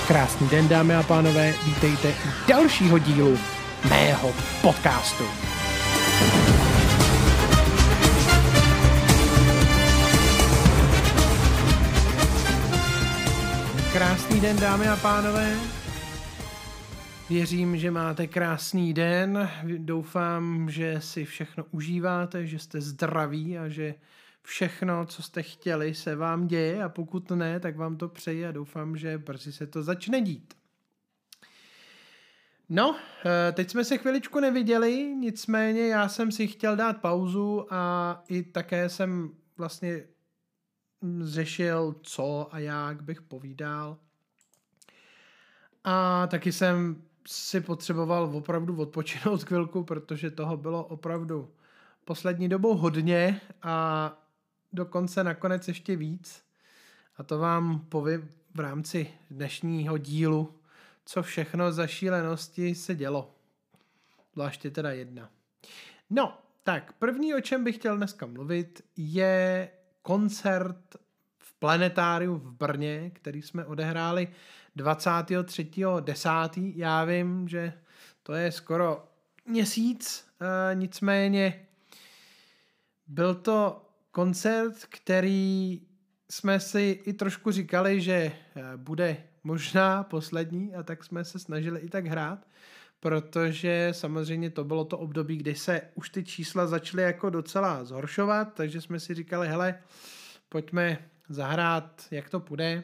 Krásný den, dámy a pánové, vítejte u dalšího dílu mého podcastu. Krásný den, dámy a pánové. Věřím, že máte krásný den. Doufám, že si všechno užíváte, že jste zdraví a že všechno, co jste chtěli, se vám děje a pokud ne, tak vám to přeji a doufám, že brzy se to začne dít. No, teď jsme se chviličku neviděli, nicméně já jsem si chtěl dát pauzu a i také jsem vlastně řešil, co a jak bych povídal. A taky jsem si potřeboval opravdu odpočinout chvilku, protože toho bylo opravdu poslední dobou hodně a dokonce nakonec ještě víc. A to vám povím v rámci dnešního dílu, co všechno za šílenosti se dělo. Zvláště teda jedna. No, tak první, o čem bych chtěl dneska mluvit, je koncert v Planetáriu v Brně, který jsme odehráli 23.10. Já vím, že to je skoro měsíc, nicméně byl to koncert, který jsme si i trošku říkali, že bude možná poslední a tak jsme se snažili i tak hrát, protože samozřejmě to bylo to období, kdy se už ty čísla začaly jako docela zhoršovat, takže jsme si říkali, hele, pojďme zahrát, jak to půjde.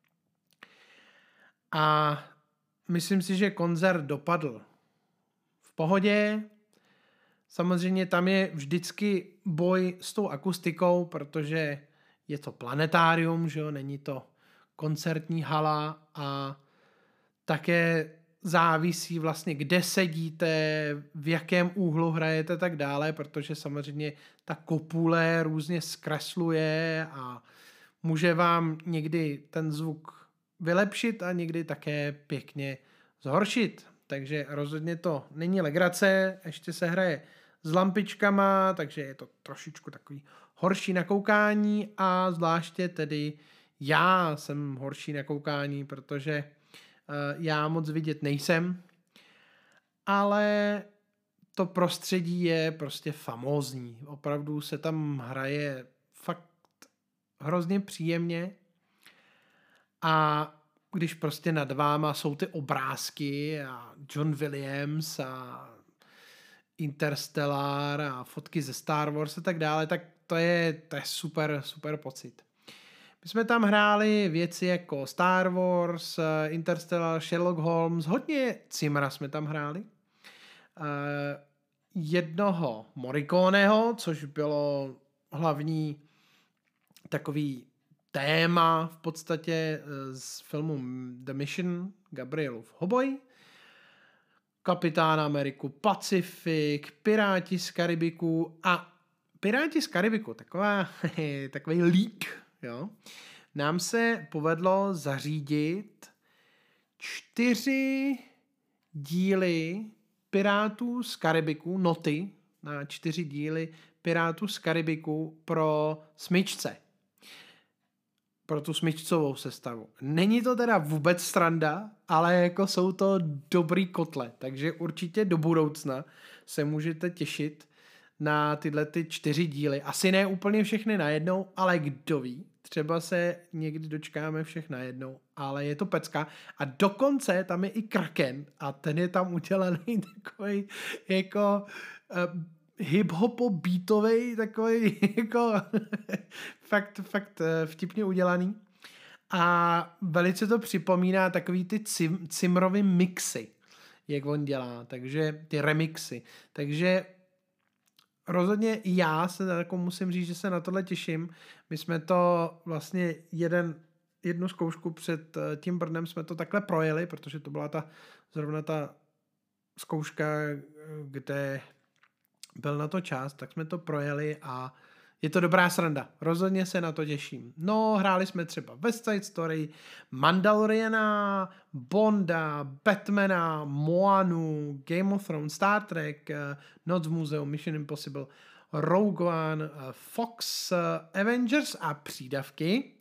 A myslím si, že koncert dopadl v pohodě. Samozřejmě tam je vždycky boj s tou akustikou, protože je to planetárium, že jo, není to koncertní hala a také závisí vlastně, kde sedíte, v jakém úhlu hrajete tak dále, protože samozřejmě ta kopule různě zkresluje a může vám někdy ten zvuk vylepšit a někdy také pěkně zhoršit. Takže rozhodně to není legrace, ještě se hraje s lampičkama, takže je to trošičku takový horší na koukání a zvláště tedy já jsem horší na koukání, protože já moc vidět nejsem, ale to prostředí je prostě famózní. Opravdu se tam hraje fakt hrozně příjemně a když prostě nad váma jsou ty obrázky a John Williams a Interstellar a fotky ze Star Wars a tak dále, tak to je super, super pocit. My jsme tam hráli věci jako Star Wars, Interstellar, Sherlock Holmes, hodně Cimra jsme tam hráli. Jednoho Morriconeho, což bylo hlavní takový téma v podstatě z filmu The Mission, Gabrielův hoboj, Kapitán Ameriku, Pacifik, Piráti z Karibiku a Piráti z Karibiku, takový leak, jo. Nám se povedlo zařídit 4 díly Pirátů z Karibiku, noty na 4 díly Pirátů z Karibiku pro smyčce. Pro tu smyčcovou sestavu. Není to teda vůbec sranda, ale jako jsou to dobrý kotle, takže určitě do budoucna se můžete těšit na tyhle ty 4 díly. Asi ne úplně všechny najednou, ale kdo ví, třeba se někdy dočkáme všech najednou, ale je to pecka. A dokonce tam je i Kraken a ten je tam udělaný takový jako hip-hopo beatovej, takový jako fakt vtipně udělaný. A velice to připomíná takový ty Cimrovy mixy, jak on dělá, takže ty remixy. Takže rozhodně i já se jako musím říct, že se na tohle těším. My jsme to vlastně jednu zkoušku před tím Brnem jsme to takhle projeli, protože to byla zrovna ta zkouška, kde byl na to čas, tak jsme to projeli a je to dobrá sranda. Rozhodně se na to těším. No, hráli jsme třeba West Side Story, Mandaloriana, Bonda, Batmana, Moanu, Game of Thrones, Star Trek, Noc v muzeu, Mission Impossible, Rogue One, Fox, Avengers a přídavky.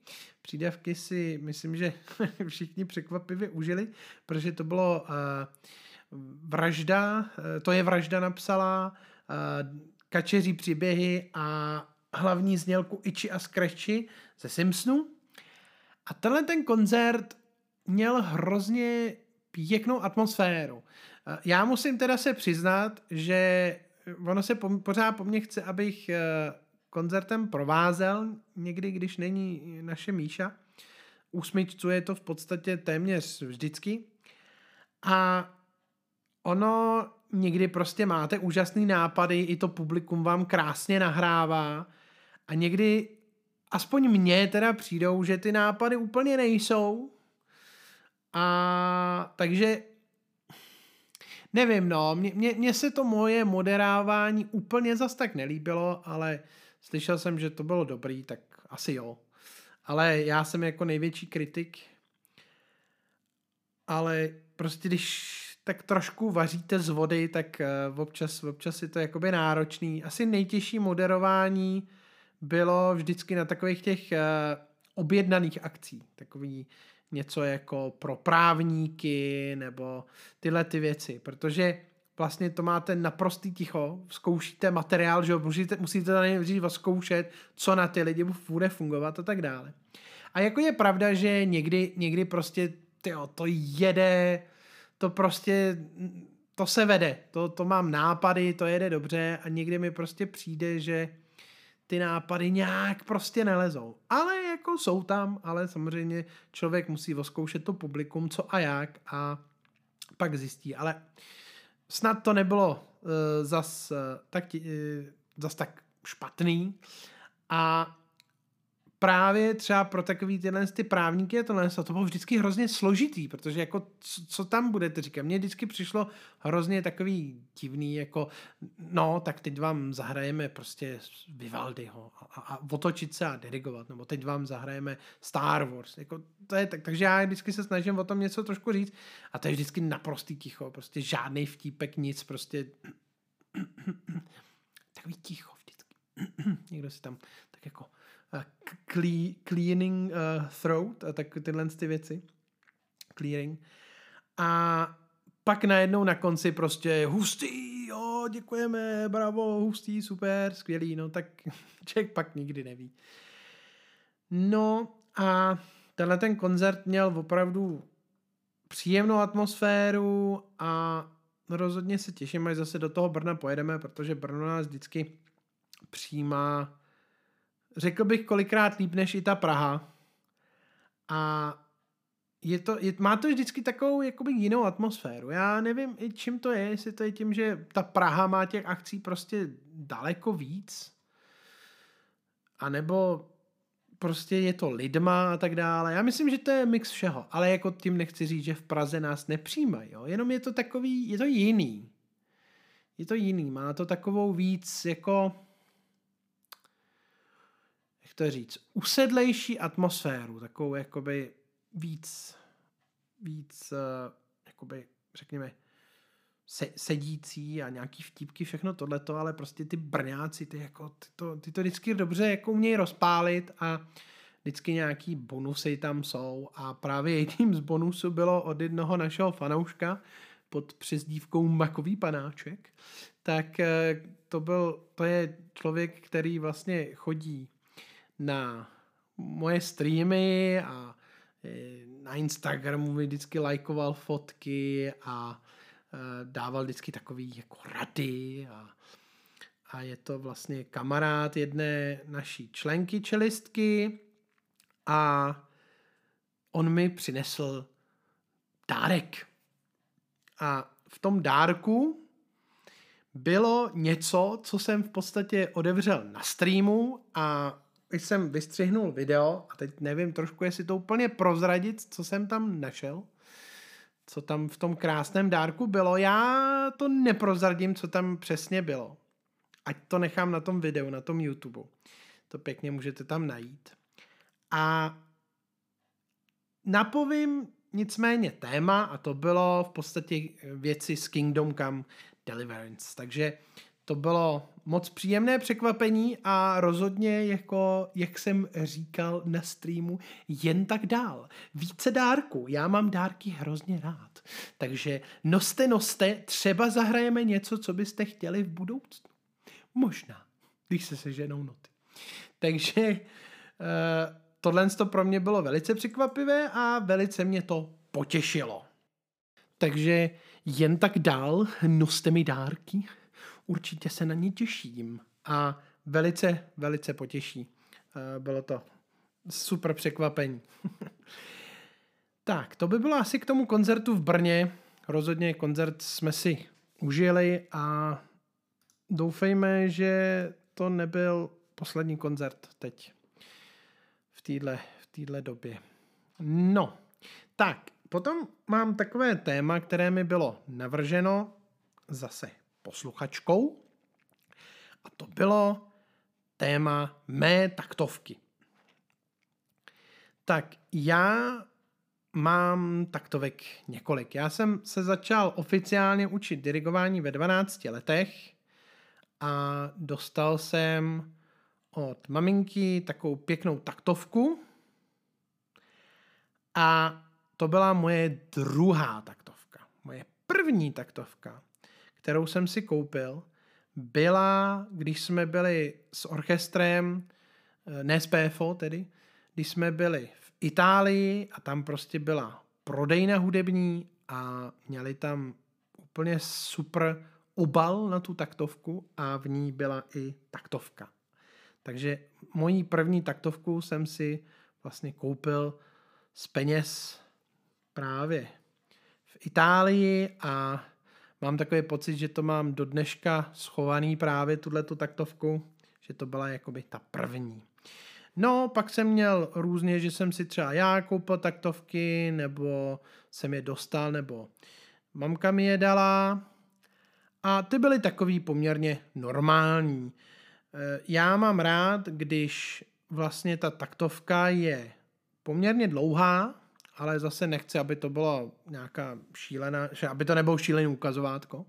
přídavky si myslím, že všichni překvapivě užili, protože to bylo Vražda, to je Vražda napsala, Kačeří příběhy a hlavní znělku Itchy a Scratchy ze Simpsonu. A tenhle ten koncert měl hrozně pěknou atmosféru. Já musím teda se přiznat, že ono se pořád po mně chce, abych koncertem provázel, někdy, když není naše Míša. U Smyčců je to v podstatě téměř vždycky. A ono někdy prostě máte úžasný nápady, i to publikum vám krásně nahrává a někdy aspoň mně teda přijdou, že ty nápady úplně nejsou. A takže nevím, no, mně se to moje moderávání úplně zas tak nelíbilo, ale slyšel jsem, že to bylo dobrý, tak asi jo. Ale já jsem jako největší kritik, ale prostě když tak trošku vaříte z vody, tak občas je to jakoby náročný. Asi nejtěžší moderování bylo vždycky na takových těch objednaných akcí. Takový něco jako pro právníky nebo tyhle ty věci, protože vlastně to máte naprostý ticho, zkoušíte materiál, že musíte to nejdřív zkoušet, co na ty lidi bude fungovat a tak dále. A jako je pravda, že někdy prostě to jede, to prostě, to se vede, to mám nápady, to jede dobře a někdy mi prostě přijde, že ty nápady nějak prostě nelezou. Ale jako jsou tam, ale samozřejmě člověk musí oskoušet to publikum, co a jak a pak zjistí. Ale snad to nebylo zas tak špatný a právě třeba pro takový tyhle ty právníky to bylo vždycky hrozně složitý, protože jako co tam budete říkat? Mně vždycky přišlo hrozně takový divný, jako no, tak teď vám zahrajeme prostě Vivaldiho a otočit se a dirigovat, nebo teď vám zahrajeme Star Wars, jako to je tak, takže já vždycky se snažím o tom něco trošku říct a to je vždycky naprostý ticho, prostě žádný vtípek, nic, prostě takový ticho vždycky. Někdo si tam tak jako cleaning throat a tak tyhle ty věci. Clearing. A pak najednou na konci prostě hustý, jo, děkujeme, bravo, hustý, super, skvělý, no tak člověk pak nikdy neví. No a tenhle ten koncert měl opravdu příjemnou atmosféru a rozhodně se těším, až zase do toho Brna pojedeme, protože Brno nás vždycky přijímá, řekl bych, kolikrát líp než i ta Praha. A má to vždycky takovou jakoby jinou atmosféru. Já nevím, i čím to je, jestli to je tím, že ta Praha má těch akcí prostě daleko víc, anebo prostě je to lidma a tak dále. Já myslím, že to je mix všeho, ale jako tím nechci říct, že v Praze nás nepřijímají, jo? Jenom je to takový, je to jiný. Je to jiný, má to takovou víc jako, jak to říct, usedlejší atmosféru, takovou jakoby víc jakoby, řekněme, sedící a nějaký vtípky, všechno tohleto, ale prostě ty Brňáci, ty to vždycky dobře jako umějí rozpálit a vždycky nějaký bonusy tam jsou a právě jedním z bonusů bylo od jednoho našeho fanouška pod přezdívkou Makový panáček, tak to je člověk, který vlastně chodí na moje streamy a na Instagramu mi vždycky lajkoval fotky a dával vždycky takový jako rady a je to vlastně kamarád jedné naší členky čelistky a on mi přinesl dárek. A v tom dárku bylo něco, co jsem v podstatě otevřel na streamu a když jsem vystřihnul video, a teď nevím trošku, jestli to úplně prozradit, co jsem tam našel, co tam v tom krásném dárku bylo. Já to neprozradím, co tam přesně bylo. Ať to nechám na tom videu, na tom YouTube. To pěkně můžete tam najít. A napovím nicméně téma, a to bylo v podstatě věci z Kingdom Come Deliverance. Takže to bylo moc příjemné překvapení a rozhodně, jako, jak jsem říkal na streamu, jen tak dál. Více dárků. Já mám dárky hrozně rád. Takže noste, třeba zahrajeme něco, co byste chtěli v budoucnu. Možná, když se seženou noty. Takže tohle pro mě bylo velice překvapivé a velice mě to potěšilo. Takže jen tak dál, noste mi dárky. Určitě se na ně těším a velice, velice potěší. Bylo to super překvapení. Tak, to by bylo asi k tomu koncertu v Brně. Rozhodně koncert jsme si užili a doufejme, že to nebyl poslední koncert teď v téhle době. No, tak, potom mám takové téma, které mi bylo navrženo zase posluchačkou a to bylo téma mé taktovky. Tak já mám taktovek několik. Já jsem se začal oficiálně učit dirigování ve 12 letech a dostal jsem od maminky takovou pěknou taktovku a to byla moje druhá taktovka. Moje první taktovka, kterou jsem si koupil, byla, když jsme byli s orchestrem, ne s PFO tedy, když jsme byli v Itálii a tam prostě byla prodejna hudební a měli tam úplně super obal na tu taktovku a v ní byla i taktovka. Takže moji první taktovku jsem si vlastně koupil z peněz právě v Itálii a mám takový pocit, že to mám do dneška schovaný právě tuhletu taktovku, že to byla jakoby ta první. No, pak jsem měl různě, že jsem si třeba já koupil taktovky, nebo jsem je dostal, nebo mamka mi je dala. A ty byly takový poměrně normální. Já mám rád, když vlastně ta taktovka je poměrně dlouhá, ale zase nechci, aby to bylo nějaká šílená, aby to nebylo šílený ukazovátko.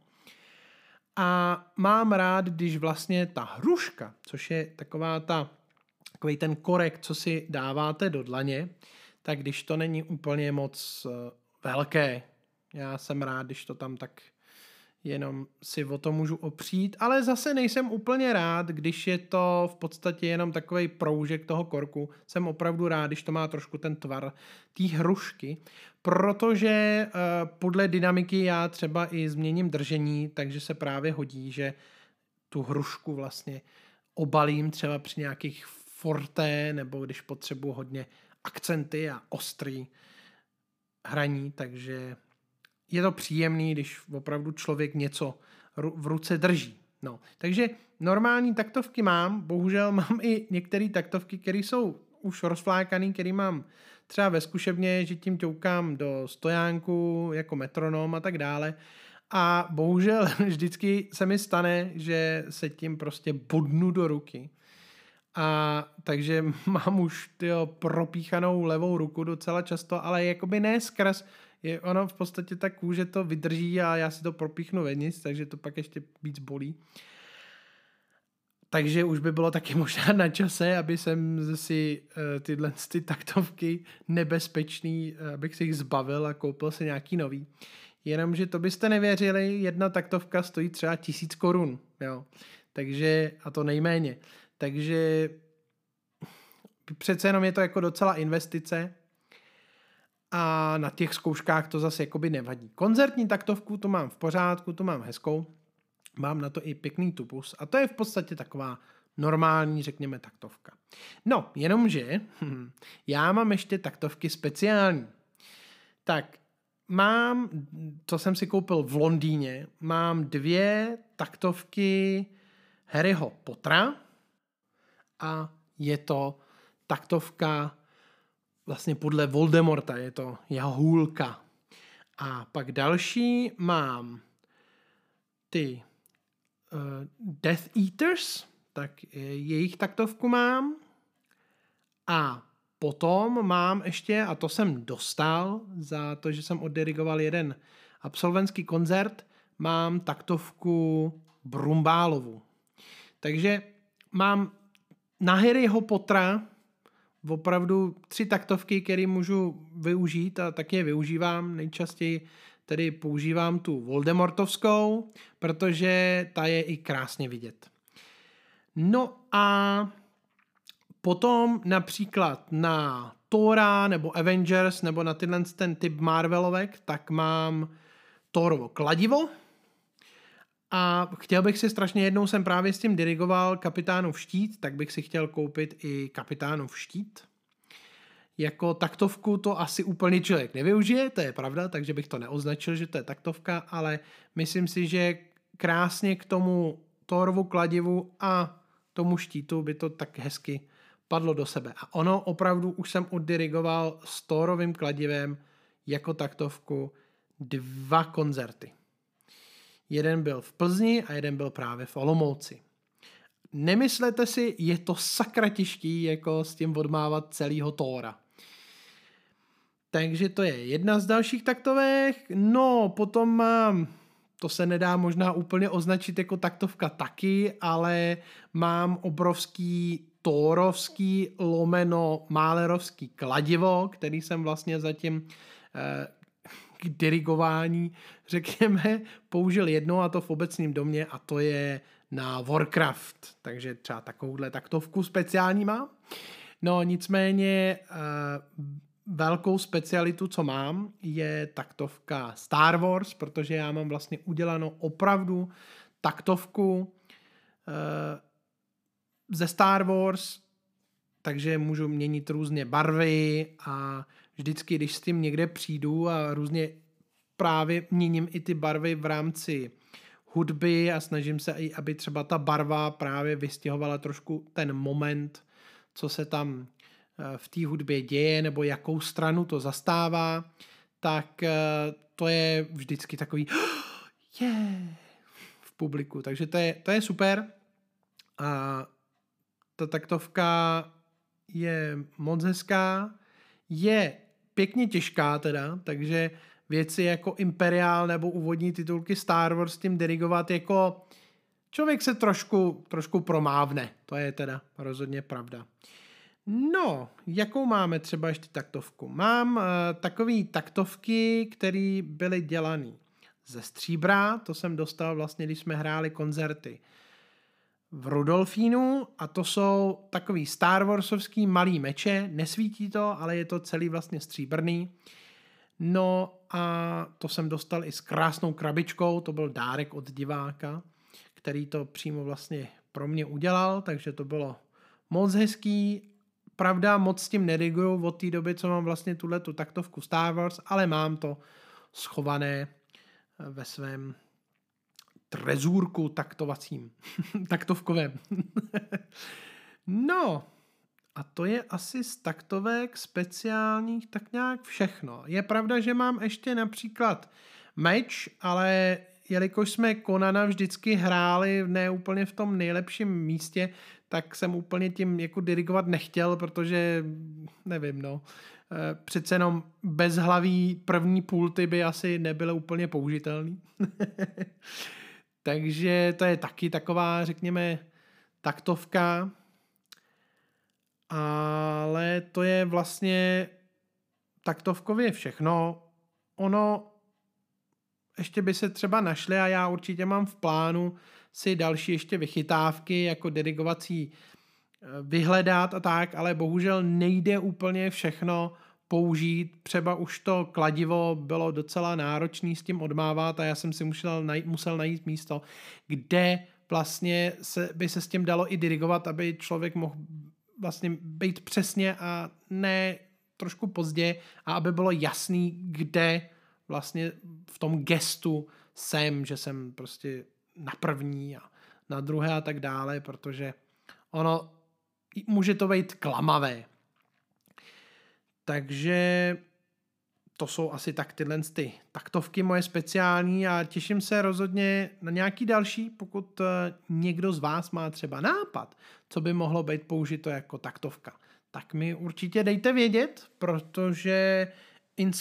A mám rád, když vlastně ta hruška, což je takový ten korek, co si dáváte do dlaně, tak když to není úplně moc velké. Já jsem rád, když to tam tak jenom si o to můžu opřít, ale zase nejsem úplně rád, když je to v podstatě jenom takovej proužek toho korku. Jsem opravdu rád, když to má trošku ten tvar té hrušky, protože podle dynamiky já třeba i změním držení, takže se právě hodí, že tu hrušku vlastně obalím třeba při nějakých forté, nebo když potřebuji hodně akcenty a ostrý hraní, takže je to příjemný, když opravdu člověk něco v ruce drží. No, takže normální taktovky mám, bohužel mám i některé taktovky, které jsou už rozflákaný, který mám třeba ve zkušebně, že tím ťoukám do stojánku jako metronom a tak dále. A bohužel vždycky se mi stane, že se tím prostě bodnu do ruky. A takže mám už propíchanou levou ruku docela často, ale jakoby ne skrz. Ono v podstatě ta kůže to vydrží a já si to propíchnu vevnitř, takže to pak ještě víc bolí. Takže už by bylo taky možná na čase, aby jsem si tyhle taktovky nebezpečný, abych si jich zbavil a koupil si nějaký nový. Jenomže to byste nevěřili, jedna taktovka stojí třeba 1000 korun, jo. Takže, a to nejméně. Takže přece jenom je to jako docela investice a na těch zkouškách to zase jakoby nevadí. Koncertní taktovku to mám v pořádku, to mám hezkou, mám na to i pěkný tubus a to je v podstatě taková normální, řekněme, taktovka. No, jenomže já mám ještě taktovky speciální. Tak mám, co jsem si koupil v Londýně, mám 2 taktovky Harryho Pottera a je to taktovka vlastně podle Voldemorta, je to jeho hůlka. A pak další mám ty Death Eaters, tak jejich taktovku mám. A potom mám ještě, a to jsem dostal za to, že jsem oddirigoval jeden absolventský koncert, mám taktovku Brumbálovu. Takže mám na Harryho Pottera opravdu 3 taktovky, které můžu využít a tak je využívám. Nejčastěji tedy používám tu Voldemortovskou, protože ta je i krásně vidět. No a potom například na Thora nebo Avengers nebo na ten typ Marvelovek, tak mám Thorovo kladivo a chtěl bych si strašně, jednou jsem právě s tím dirigoval Kapitánův štít, tak bych si chtěl koupit i Kapitánův štít. Jako taktovku to asi úplně člověk nevyužije, to je pravda, takže bych to neoznačil, že to je taktovka, ale myslím si, že krásně k tomu Thorovu kladivu a tomu štítu by to tak hezky padlo do sebe. A ono opravdu už jsem oddirigoval s Thorovým kladivem jako taktovku 2 koncerty. Jeden byl v Plzni a jeden byl právě v Olomouci. Nemyslete si, je to sakra těžký jako s tím odmávat celýho Thora. Takže to je jedna z dalších taktovek. No, potom mám, to se nedá možná úplně označit jako taktovka taky, ale mám obrovský Thorovský lomeno málerovský kladivo, který jsem vlastně zatím k dirigování, řekněme, použil jednou a to v obecním domě a to je na Warcraft. Takže třeba takovouhle taktovku speciální mám. No nicméně velkou specialitu, co mám, je taktovka Star Wars, protože já mám vlastně udělanou opravdu taktovku ze Star Wars, takže můžu měnit různě barvy a vždycky, když s tím někde přijdu a různě právě měním i ty barvy v rámci hudby a snažím se i, aby třeba ta barva právě vystihovala trošku ten moment, co se tam v té hudbě děje nebo jakou stranu to zastává, tak to je vždycky takový v publiku. Takže to je super. A ta taktovka je moc hezká, je pěkně těžká teda, takže věci jako Imperiál nebo úvodní titulky Star Wars tím dirigovat jako člověk se trošku promávne. To je teda rozhodně pravda. No, jakou máme třeba ještě taktovku? Mám takový taktovky, které byly dělané ze stříbra, to jsem dostal vlastně, když jsme hráli koncerty v Rudolfínu a to jsou takový Star Warsovský malý meče, nesvítí to, ale je to celý vlastně stříbrný. No a to jsem dostal i s krásnou krabičkou, to byl dárek od diváka, který to přímo vlastně pro mě udělal, takže to bylo moc hezký. Pravda, moc s tím nediguju od té doby, co mám vlastně tu taktovku Star Wars, ale mám to schované ve svém trezůrku taktovacím, taktovkovém. No, a to je asi z taktovek speciálních tak nějak všechno. Je pravda, že mám ještě například meč, ale jelikož jsme Conana vždycky hráli ne úplně v tom nejlepším místě, tak jsem úplně tím jako dirigovat nechtěl, protože nevím, no. Přece jenom bezhlaví první pulty by asi nebyly úplně použitelný. Takže to je taky taková, řekněme, taktovka. Ale to je vlastně taktovkově všechno. Ono ještě by se třeba našly a já určitě mám v plánu si další ještě vychytávky jako dirigovací vyhledat a tak, ale bohužel nejde úplně všechno použít. Třeba už to kladivo bylo docela náročný s tím odmávat a já jsem si musel najít místo, kde vlastně by se s tím dalo i dirigovat, aby člověk mohl vlastně být přesně a ne trošku pozdě a aby bylo jasný, kde vlastně v tom gestu jsem, že jsem prostě na první a na druhé a tak dále, protože ono může to být klamavé. Takže to jsou asi tak tyhle ty taktovky moje speciální a těším se rozhodně na nějaký další, pokud někdo z vás má třeba nápad, co by mohlo být použito jako taktovka. Tak mi určitě dejte vědět, protože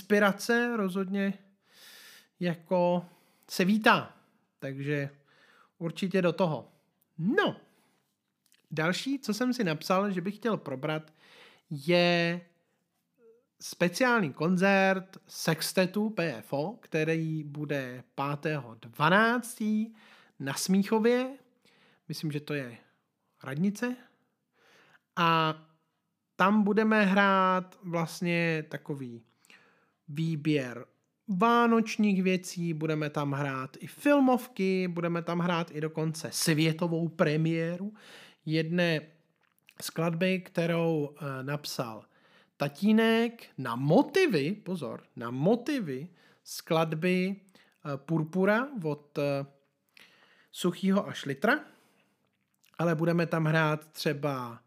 inspirace rozhodně jako se vítá. Takže určitě do toho. No, další, co jsem si napsal, že bych chtěl probrat, je speciální koncert sextetu PFO, který bude 5.12. na Smíchově. Myslím, že to je radnice. A tam budeme hrát vlastně takový výběr vánočních věcí, budeme tam hrát i filmovky, budeme tam hrát i dokonce světovou premiéru jedné skladby, kterou napsal tatínek na motivy, pozor, na motivy skladby Purpura od Suchýho a Šlitra, ale budeme tam hrát třeba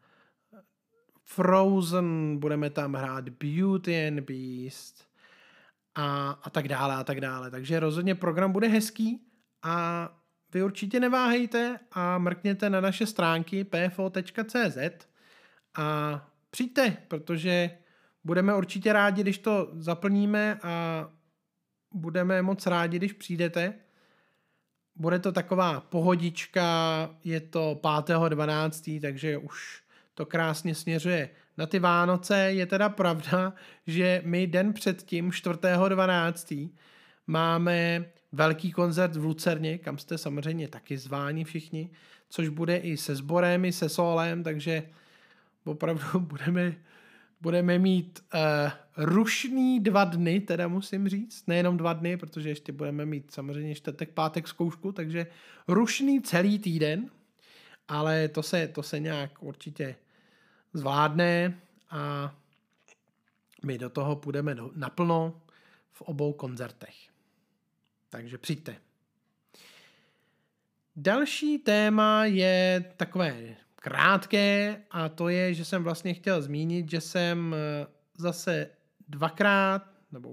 Frozen, budeme tam hrát Beauty and Beast a tak dále a tak dále. Takže rozhodně program bude hezký a vy určitě neváhejte a mrkněte na naše stránky pfo.cz a přijďte, protože budeme určitě rádi, když to zaplníme a budeme moc rádi, když přijdete. Bude to taková pohodička, je to 5.12., takže už to krásně směřuje na ty Vánoce. Je teda pravda, že my den předtím, 4.12., máme velký koncert v Lucerně, kam jste samozřejmě taky zváni všichni, což bude i se sborem, i se solem, takže opravdu budeme mít rušný 2 dny, teda musím říct, nejenom 2 dny, protože ještě budeme mít samozřejmě čtvrtek, pátek zkoušku, takže rušný celý týden, ale to se nějak určitě zvládne a my do toho půjdeme naplno v obou koncertech. Takže přijďte. Další téma je takové krátké a to je, že jsem vlastně chtěl zmínit, že jsem zase dvakrát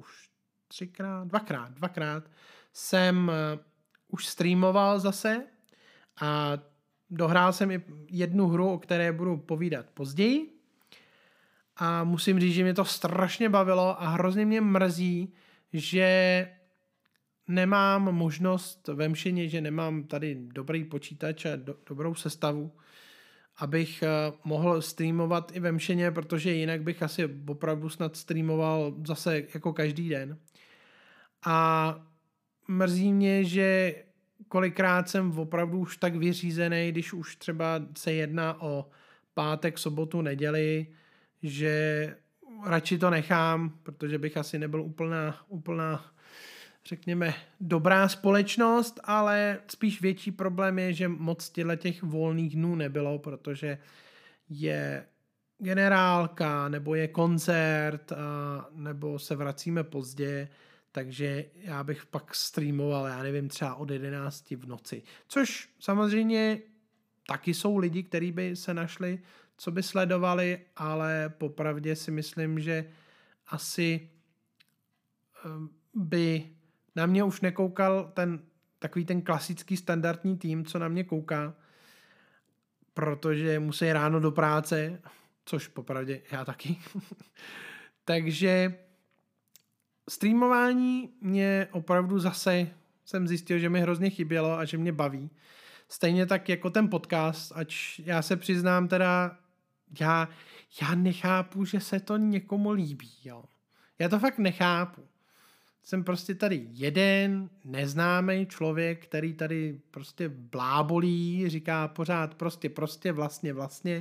jsem už streamoval zase a dohrál jsem i jednu hru, o které budu povídat později a musím říct, že mě to strašně bavilo a hrozně mě mrzí, že nemám možnost ve mšině, že nemám tady dobrý počítač a dobrou sestavu, abych mohl streamovat i ve mšině, protože jinak bych asi opravdu snad streamoval zase jako každý den. A mrzí mě, že kolikrát jsem opravdu už tak vyřízený, když už třeba se jedná o pátek, sobotu, neděli, že radši to nechám, protože bych asi nebyl úplná řekněme, dobrá společnost, ale spíš větší problém je, že moc těch volných dnů nebylo, protože je generálka, nebo je koncert, nebo se vracíme pozdě, takže já bych pak streamoval, já nevím, třeba od 11 v noci. Což samozřejmě taky jsou lidi, kteří by se našli, co by sledovali, ale popravdě si myslím, že asi by na mě už nekoukal takový ten klasický standardní tým, co na mě kouká, protože musí ráno do práce, což popravdě já taky. Takže streamování mě opravdu zase jsem zjistil, že mi hrozně chybělo a že mě baví. Stejně tak jako ten podcast, ač já se přiznám teda, já nechápu, že se to někomu líbí. Jo. Já to fakt nechápu. Jsem prostě tady jeden neznámý člověk, který tady prostě blábolí, říká pořád prostě, vlastně.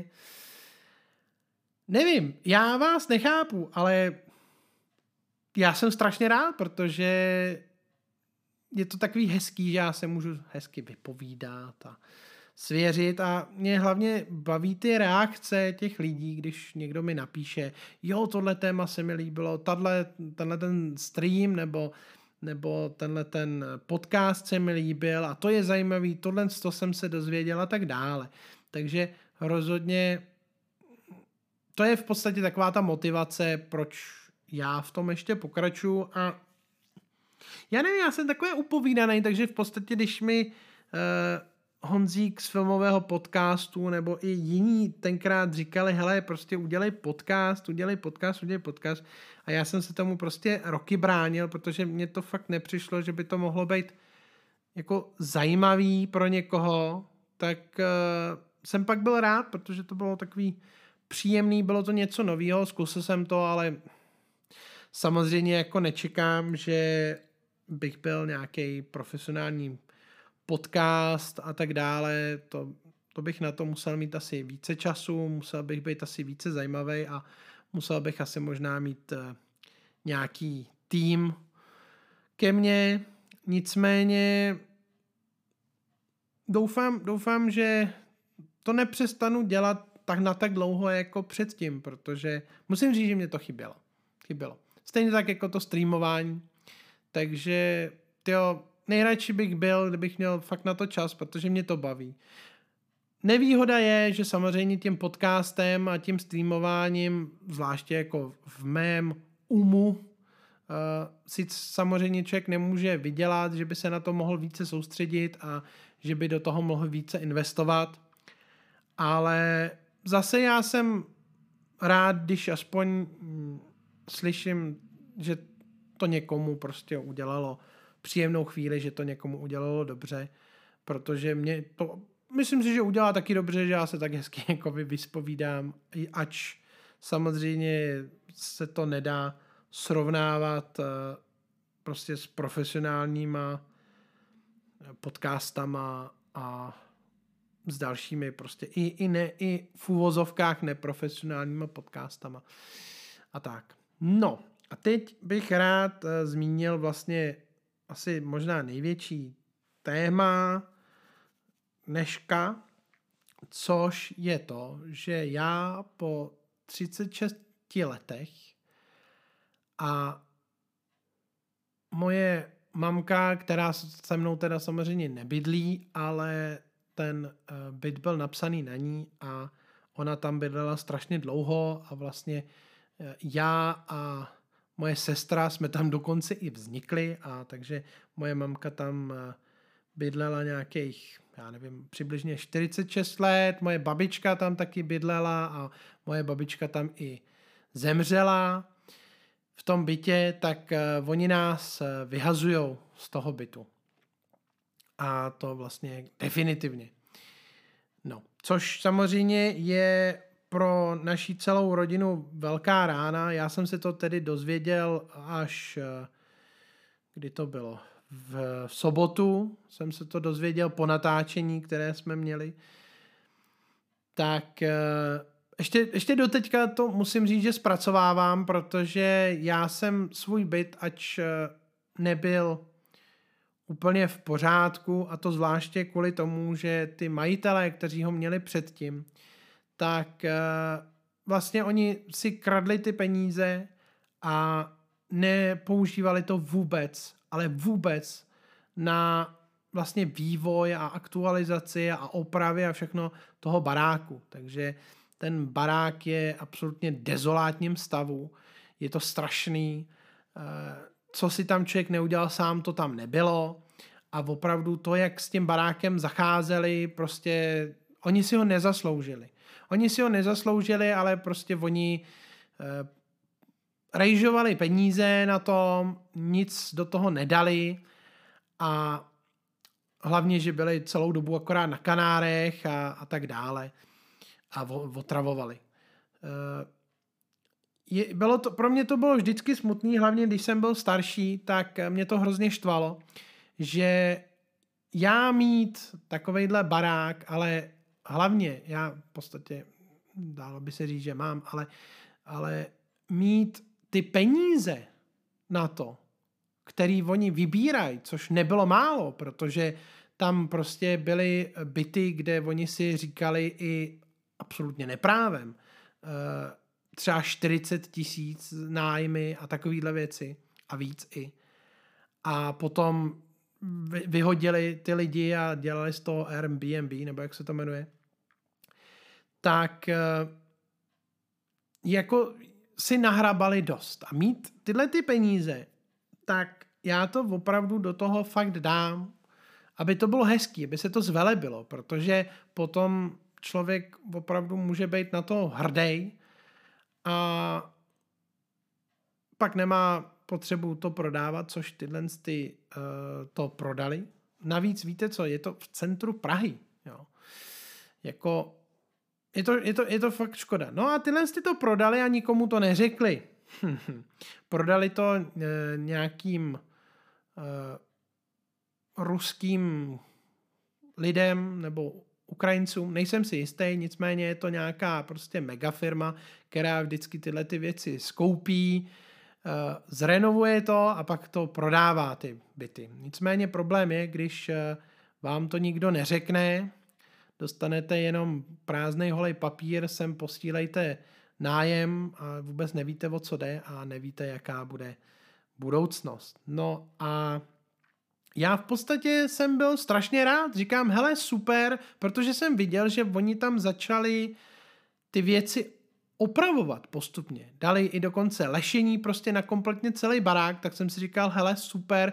Nevím, já vás nechápu, ale já jsem strašně rád, protože je to takový hezký, že já se můžu hezky vypovídat a svěřit a mě hlavně baví ty reakce těch lidí, když někdo mi napíše, jo, tohle téma se mi líbilo, tenhle ten stream nebo tenhle ten podcast se mi líbil a to je zajímavý, tohle jsem se dozvěděl a tak dále. Takže rozhodně to je v podstatě taková ta motivace, proč já v tom ještě pokračuju a já nevím, já jsem takový upovídaný, takže v podstatě, když mi Honzík z filmového podcastu nebo i jiní tenkrát říkali, hele, prostě udělej podcast a já jsem se tomu prostě roky bránil, protože mně to fakt nepřišlo, že by to mohlo být jako zajímavý pro někoho, tak jsem pak byl rád, protože to bylo takový příjemný, bylo to něco novýho, zkusil jsem to, ale samozřejmě jako nečekám, že bych byl nějaký profesionální podcast a tak dále, to bych na to musel mít asi více času, musel bych být asi více zajímavý a musel bych asi možná mít nějaký tým ke mně, nicméně doufám, že to nepřestanu dělat tak dlouho jako předtím, protože musím říct, že mě to chybělo. Stejně tak jako to streamování, takže nejradši bych byl, kdybych měl fakt na to čas, protože mě to baví. Nevýhoda je, že samozřejmě tím podcastem a tím streamováním, zvláště jako v mém si samozřejmě člověk nemůže vydělat, že by se na to mohl více soustředit a že by do toho mohl více investovat. Ale zase já jsem rád, když aspoň slyším, že to někomu prostě udělalo příjemnou chvíli, že to někomu udělalo dobře, protože mě to, myslím si, že udělá taky dobře, že já se tak hezky jako vyspovídám, ač samozřejmě se to nedá srovnávat prostě s profesionálníma podcastama a s dalšími prostě i v uvozovkách neprofesionálníma podcastama a tak. No a teď bych rád zmínil vlastně asi možná největší téma dneška, což je to, že já po 36 letech a moje mamka, která se mnou teda samozřejmě nebydlí, ale ten byt byl napsaný na ní a ona tam bydlela strašně dlouho a vlastně já a moje sestra jsme tam dokonce i vznikli a takže moje mamka tam bydlela nějakých, já nevím, přibližně 46 let, moje babička tam taky bydlela a moje babička tam i zemřela v tom bytě, tak oni nás vyhazujou z toho bytu. A to vlastně definitivně. No, což samozřejmě je pro naši celou rodinu velká rána. Já jsem se to tedy dozvěděl až, kdy to bylo? V sobotu jsem se to dozvěděl po natáčení, které jsme měli. Tak ještě doteďka to musím říct, že zpracovávám, protože já jsem svůj byt, ač nebyl úplně v pořádku, a to zvláště kvůli tomu, že ty majitelé, kteří ho měli předtím, tak vlastně oni si kradli ty peníze a nepoužívali to vůbec, ale vůbec na vlastně vývoj a aktualizaci a opravy a všechno toho baráku. Takže ten barák je absolutně dezolátním stavu, je to strašný, co si tam člověk neudělal sám, to tam nebylo a opravdu to, jak s tím barákem zacházeli, prostě oni si ho nezasloužili. Oni si ho nezasloužili, ale prostě oni rejžovali peníze na tom, nic do toho nedali a hlavně, že byli celou dobu akorát na Kanárech a tak dále a otravovali. Pro mě to bylo vždycky smutný, hlavně když jsem byl starší, tak mě to hrozně štvalo, že já mít takovejhle barák, ale hlavně, já v podstatě, dalo by se říct, že mám, ale mít ty peníze na to, který oni vybírají, což nebylo málo, protože tam prostě byly byty, kde oni si říkali i absolutně neprávem, třeba 40 000 nájmy a takovýhle věci a víc i. A potom vyhodili ty lidi a dělali z toho Airbnb, nebo jak se to jmenuje. Tak jako si nahrabali dost. A mít tyhle ty peníze, tak já to opravdu do toho fakt dám, aby to bylo hezký, aby se to zvelebilo, protože potom člověk opravdu může být na to hrdý a pak nemá potřebu to prodávat, což tyhle to prodali navíc víte co, je to v centru Prahy. Jo. Jako, je to fakt škoda. No a tyhle to prodali a nikomu to neřekli. Prodali to nějakým ruským lidem nebo Ukrajincům, nejsem si jistý, nicméně je to nějaká prostě megafirma, která vždycky tyhle ty věci skoupí, zrenovuje to a pak to prodává ty byty. Nicméně problém je, když vám to nikdo neřekne, dostanete jenom prázdnej holej papír, sem posílejte nájem a vůbec nevíte, o co jde a nevíte, jaká bude budoucnost. No a já v podstatě jsem byl strašně rád. Říkám, hele, super, protože jsem viděl, že oni tam začali ty věci opravovat postupně. Dali i dokonce lešení prostě na kompletně celý barák, tak jsem si říkal, hele, super,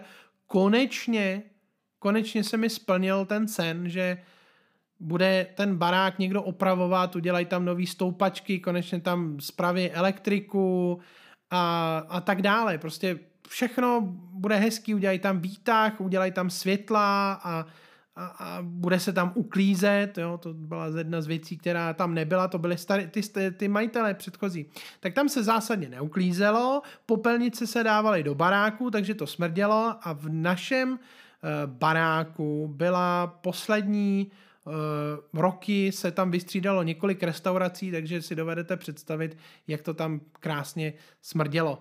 konečně se mi splnil ten sen, že bude ten barák někdo opravovat, udělají tam nový stoupačky, konečně tam spraví elektriku a tak dále. Prostě všechno bude hezký, udělají tam výtah, udělají tam světla a bude se tam uklízet, jo, to byla jedna z věcí, která tam nebyla, to byly ty majitelé předchozí. Tak tam se zásadně neuklízelo, popelnice se dávaly do baráku, takže to smrdělo a v našem baráku byla poslední roky se tam vystřídalo několik restaurací, takže si dovedete představit, jak to tam krásně smrdělo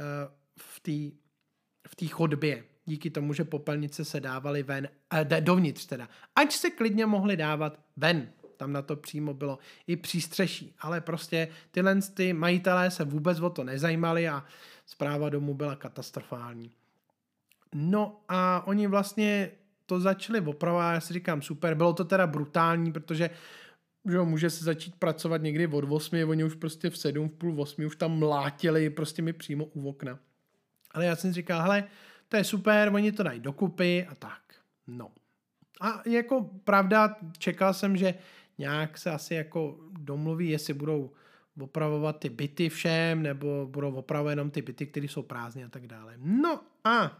v té chodbě. Díky tomu, že popelnice se dávaly ven, dovnitř teda. Ať se klidně mohly dávat ven. Tam na to přímo bylo i přístřeší. Ale prostě tyhle ty majitelé se vůbec o to nezajímali a správa domu byla katastrofální. No a oni vlastně to začali opravovat, já si říkám super, bylo to teda brutální, protože že může se začít pracovat někdy od 8, oni už prostě v 7, v půl 8 už tam mlátili prostě mi přímo u okna. Ale já jsem si říkal, hele, to je super, oni to dají dokupy a tak. No. A jako pravda, čekal jsem, že nějak se asi jako domluví, jestli budou opravovat ty byty všem, nebo budou opravovat jenom ty byty, které jsou prázdné a tak dále. No a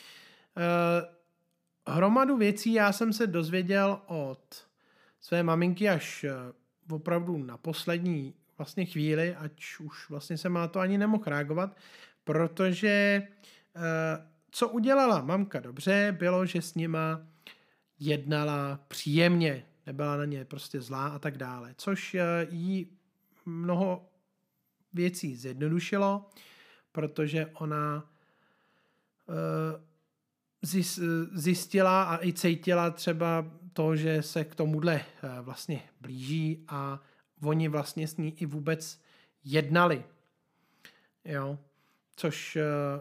hromadu věcí já jsem se dozvěděl od své maminky až opravdu na poslední vlastně chvíli, ať už vlastně jsem na to ani nemohl reagovat, protože co udělala mamka dobře, bylo, že s nima jednala příjemně, nebyla na ně prostě zlá a tak dále, což jí mnoho věcí zjednodušilo, protože ona zjistila a i cítila třeba to, že se k tomuhle vlastně blíží a oni vlastně s ní i vůbec jednali. Jo? Což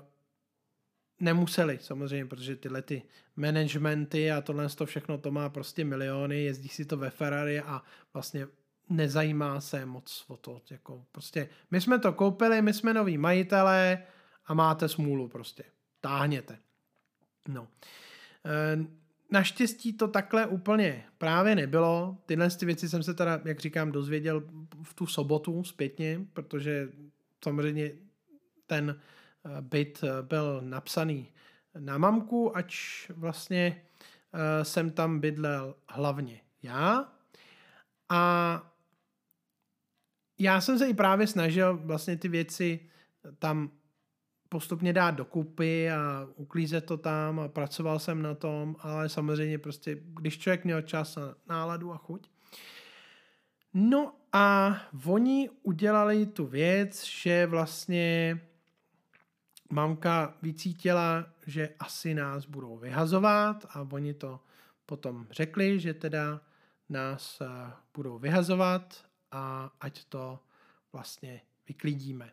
nemuseli samozřejmě, protože tyhle ty managementy a tohle všechno to má prostě miliony, jezdí si to ve Ferrari a vlastně nezajímá se moc o to. Jako prostě my jsme to koupili, my jsme noví majitelé a máte smůlu prostě. Táhněte. No. Naštěstí to takhle úplně právě nebylo. Tyhle věci jsem se teda, jak říkám, dozvěděl v tu sobotu zpětně, protože samozřejmě ten byt byl napsaný na mamku, ač vlastně jsem tam bydlel hlavně já. A já jsem se i právě snažil vlastně ty věci tam postupně dát dokupy a uklízet to tam a pracoval jsem na tom, ale samozřejmě prostě, když člověk měl čas a náladu a chuť. No a oni udělali tu věc, že vlastně mamka vycítila, že asi nás budou vyhazovat a oni to potom řekli, že teda nás budou vyhazovat a ať to vlastně vyklidíme.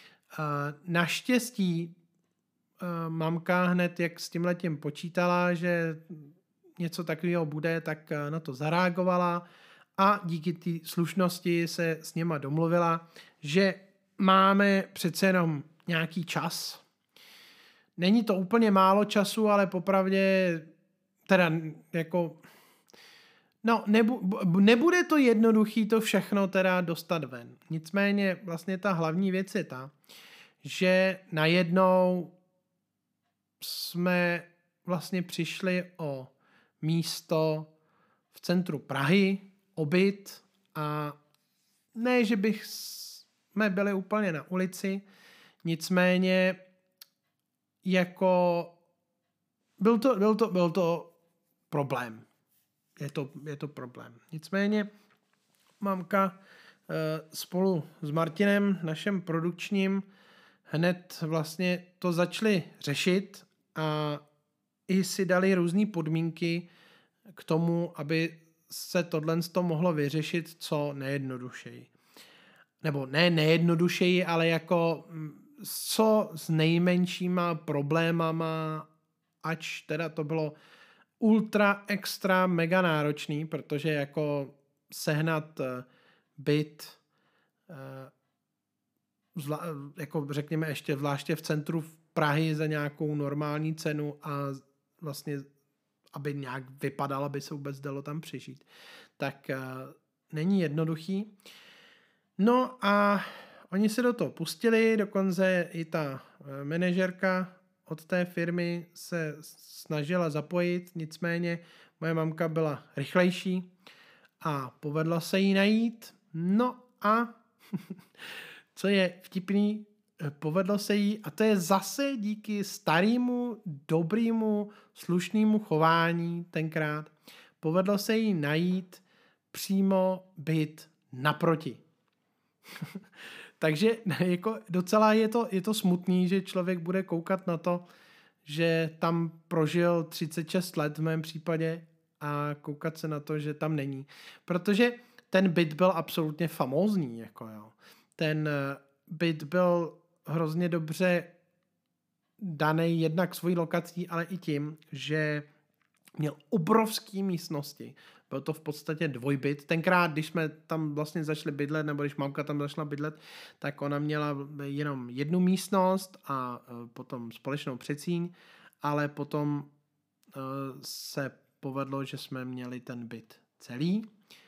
Naštěstí mamka hned, jak s tímhletím počítala, že něco takového bude, tak na to zareagovala a díky té slušnosti se s něma domluvila, že máme přece jenom nějaký čas. Není to úplně málo času, ale popravdě teda jako no, nebude to jednoduchý to všechno teda dostat ven. Nicméně vlastně ta hlavní věc je ta, že najednou jsme vlastně přišli o místo v centru Prahy, obyt a ne, že jsme byli úplně na ulici, nicméně jako byl to problém. Je to problém. Nicméně mamka spolu s Martinem, naším produkčním, hned vlastně to začali řešit a i si dali různé podmínky k tomu, aby se tohle mohlo vyřešit co nejjednodušeji. Nebo ne nejjednodušeji, ale jako co s nejmenšíma problémama, ač teda to bylo ultra, extra, mega náročný, protože jako sehnat byt, jako řekněme ještě zvláště v centru Prahy za nějakou normální cenu a vlastně, aby nějak vypadalo, aby se vůbec dalo tam přežít, tak není jednoduchý. No a oni se do toho pustili, dokonce i ta manažerka od té firmy se snažila zapojit, nicméně moje mamka byla rychlejší a povedlo se jí najít. No a co je vtipný, povedlo se jí, a to je zase díky starému, dobrému, slušnému chování tenkrát, povedlo se jí najít přímo byt naproti. Takže jako docela je to smutný, že člověk bude koukat na to, že tam prožil 36 let v mém případě a koukat se na to, že tam není. Protože ten byt byl absolutně famózní. Jako jo. Ten byt byl hrozně dobře daný jednak svojí lokací, ale i tím, že měl obrovský místnosti. Byl to v podstatě dvojbyt. Tenkrát, když jsme tam vlastně začali bydlet, nebo když mamka tam začala bydlet, tak ona měla jenom jednu místnost a potom společnou předsíň, ale potom se povedlo, že jsme měli ten byt celý.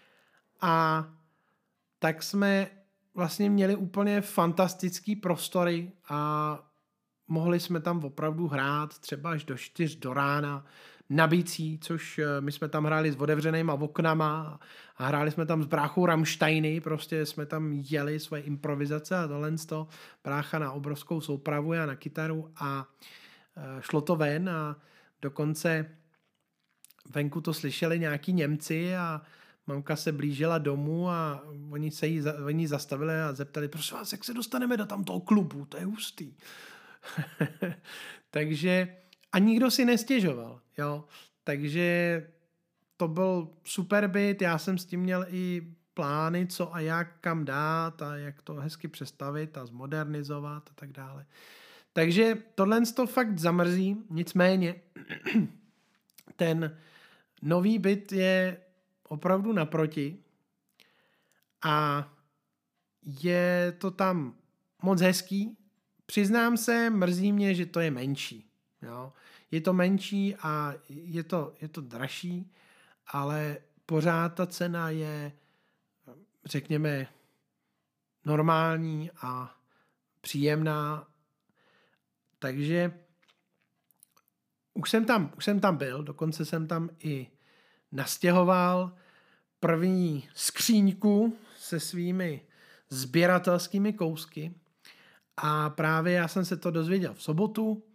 A tak jsme vlastně měli úplně fantastický prostory a mohli jsme tam opravdu hrát třeba až do 4 do rána na bicí, což my jsme tam hráli s otevřenýma oknama a hráli jsme tam s bráchou Rammsteiny, prostě jsme tam jeli svoje improvizace a tohle z toho, brácha na obrovskou soupravu, já na kytaru a šlo to ven a dokonce venku to slyšeli nějaký Němci a mamka se blížila domů a oni zastavili a zeptali, prosím vás, jak se dostaneme do tamtoho klubu, to je hustý. Takže a nikdo si nestěžoval, jo. Takže to byl super byt, já jsem s tím měl i plány, co a jak, kam dát a jak to hezky přestavit a zmodernizovat a tak dále. Takže tohle to fakt zamrzí, nicméně ten nový byt je opravdu naproti a je to tam moc hezký. Přiznám se, mrzí mě, že to je menší. Jo. Je to menší a je to dražší, ale pořád ta cena je, řekněme, normální a příjemná. Takže už jsem tam byl, dokonce jsem tam i nastěhoval první skříňku se svými sběratelskými kousky a právě já jsem se to dozvěděl v sobotu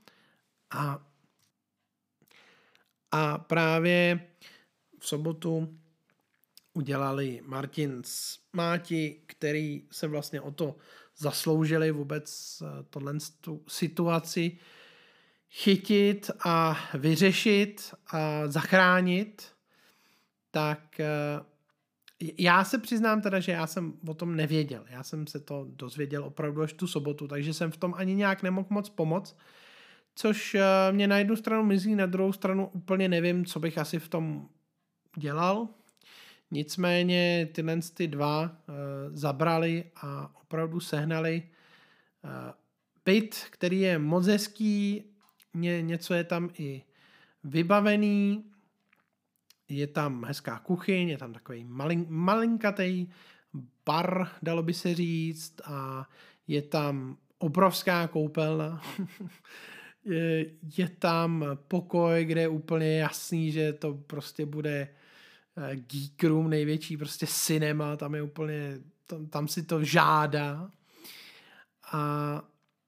a právě v sobotu udělali Martin s Máti, který se vlastně o to zasloužili vůbec tohle tu situaci chytit a vyřešit a zachránit, tak já se přiznám teda, že já jsem o tom nevěděl. Já jsem se to dozvěděl opravdu až tu sobotu, takže jsem v tom ani nějak nemohl moc pomoct, což mě na jednu stranu mrzí, na druhou stranu úplně nevím, co bych asi v tom dělal. Nicméně ty dva zabrali a opravdu sehnali byt, který je moc hezký, něco je tam i vybavený, je tam hezká kuchyň, je tam takový malinkatej bar, dalo by se říct, a je tam obrovská koupelna. Je tam pokoj, kde je úplně jasný, že to prostě bude geek room, největší prostě cinema, tam je úplně, tam si to žádá. A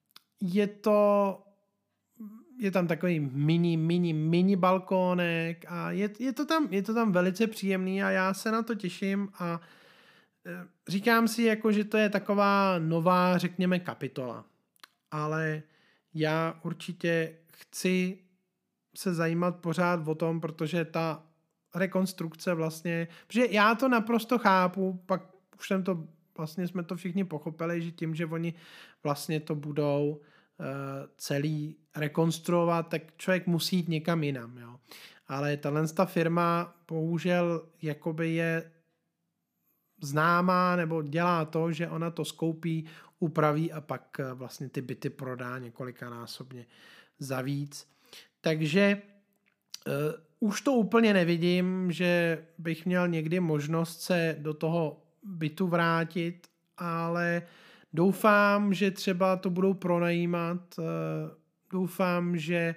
je tam takový mini balkónek a je to tam velice příjemný a já se na to těším a říkám si, jako, že to je taková nová, řekněme, kapitola. Ale já určitě chci se zajímat pořád o tom, protože ta rekonstrukce vlastně, protože já to naprosto chápu, pak už jsme to všichni pochopili, že tím, že oni vlastně to budou celý rekonstruovat, tak člověk musí jít někam jinam, jo. Ale ta firma bohužel jakoby je známá nebo dělá to, že ona to skoupí, upraví a pak vlastně ty byty prodá několikanásobně za víc. Takže už to úplně nevidím, že bych měl někdy možnost se do toho bytu vrátit, ale doufám, že třeba to budou pronajímat, doufám, že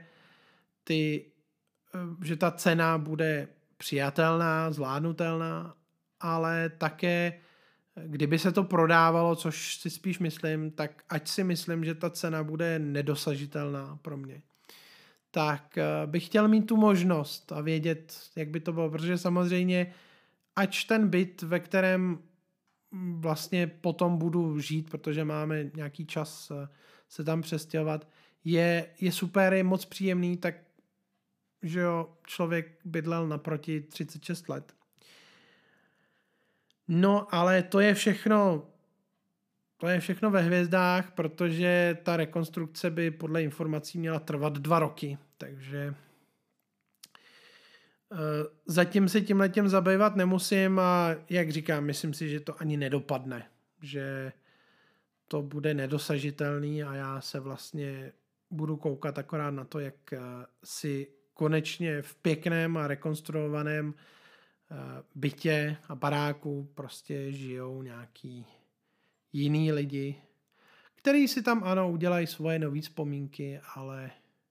ta cena bude přijatelná, zvládnutelná, ale také, kdyby se to prodávalo, což si spíš myslím, tak ať si myslím, že ta cena bude nedosažitelná pro mě, tak bych chtěl mít tu možnost a vědět, jak by to bylo, protože samozřejmě, ač ten byt, ve kterém vlastně potom budu žít, protože máme nějaký čas se tam přestěhovat, je super, je moc příjemný, tak že jo, člověk bydlel naproti 36 let. No, ale to je všechno ve hvězdách, protože ta rekonstrukce by podle informací měla trvat 2 roky, takže zatím se tímhletěm zabývat nemusím a jak říkám, myslím si, že to ani nedopadne, že to bude nedosažitelný a já se vlastně budu koukat akorát na to, jak si konečně v pěkném a rekonstruovaném bytě a baráku prostě žijou nějaký jiný lidi, který si tam ano udělají svoje nové vzpomínky, ale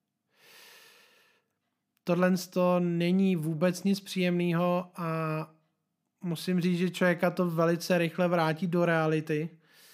tohle to není vůbec nic příjemného a musím říct, že člověka to velice rychle vrátí do reality.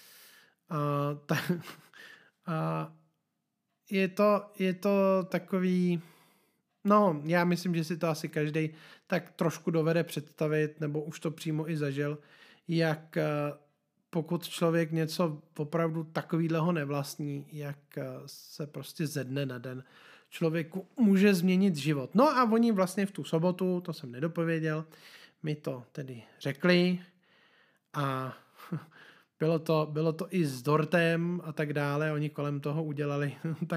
A je to takový, no já myslím, že si to asi každý tak trošku dovede představit, nebo už to přímo i zažil, jak pokud člověk něco opravdu takovýhleho nevlastní, jak se prostě ze dne na den člověku může změnit život. No a oni vlastně v tu sobotu, to jsem nedopověděl, mi to tedy řekli a bylo to i s dortem a tak dále. Oni kolem toho udělali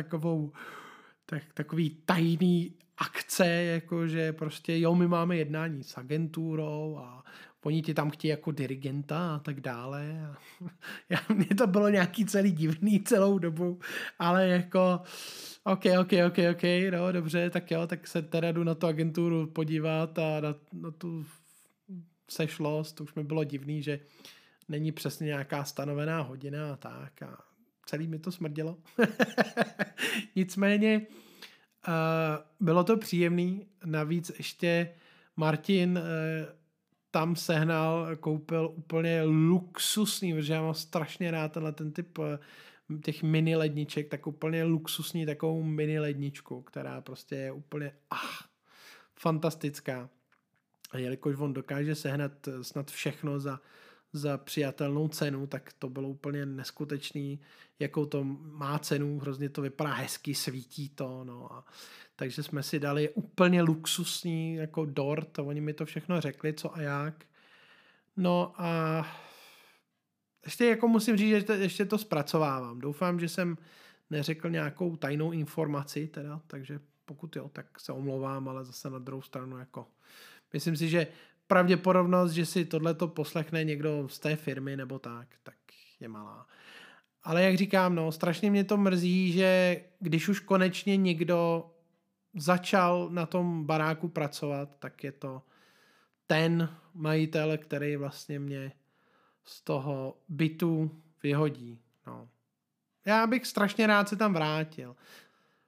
takový tajný akce, jakože prostě jo, my máme jednání s agenturou a oni ti tam chtějí jako dirigenta a tak dále. Mně to bylo nějaký celý divný celou dobu, ale jako OK, no dobře, tak jo, tak se teda jdu na tu agenturu podívat a na tu sešlost, to už mi bylo divný, že není přesně nějaká stanovená hodina a tak a celý mi to smrdělo. Nicméně bylo to příjemný, navíc ještě Martin tam koupil úplně luxusní, protože já mám strašně rád ten typ těch mini ledniček, tak úplně luxusní takovou mini ledničku, která prostě je úplně fantastická. A jelikož on dokáže sehnat snad všechno za přijatelnou cenu, tak to bylo úplně neskutečný, jakou to má cenu, hrozně to vypadá hezky, svítí to, no a takže jsme si dali úplně luxusní jako dort a oni mi to všechno řekli, co a jak. No a ještě jako musím říct, že ještě to zpracovávám. Doufám, že jsem neřekl nějakou tajnou informaci teda, takže pokud jo, tak se omlouvám, ale zase na druhou stranu jako myslím si, že pravděpodobnost, že si tohleto poslechne někdo z té firmy nebo tak je malá. Ale jak říkám, no, strašně mě to mrzí, že když už konečně někdo začal na tom baráku pracovat, tak je to ten majitel, který vlastně mě z toho bytu vyhodí. No. Já bych strašně rád se tam vrátil.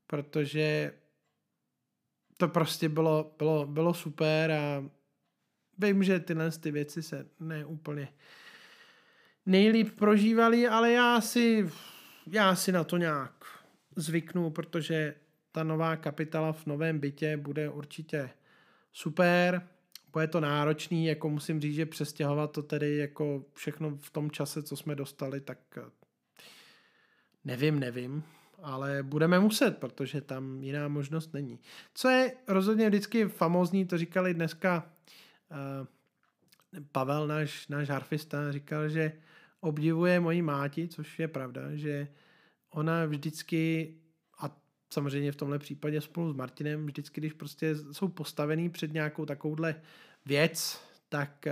protože to prostě bylo super a vím, že tyhle ty věci se neúplně nejlíp prožívaly, ale já si na to nějak zvyknu, protože ta nová kapitola v novém bytě bude určitě super. Bude to náročný, jako musím říct, že přestěhovat to tedy jako všechno v tom čase, co jsme dostali, tak nevím, ale budeme muset, protože tam jiná možnost není. Co je rozhodně vždycky famózní, to říkali dneska Pavel, náš harfista, říkal, že obdivuje moji máti, což je pravda, že ona vždycky, a samozřejmě v tomhle případě spolu s Martinem, vždycky, když prostě jsou postavený před nějakou takovouhle věc, tak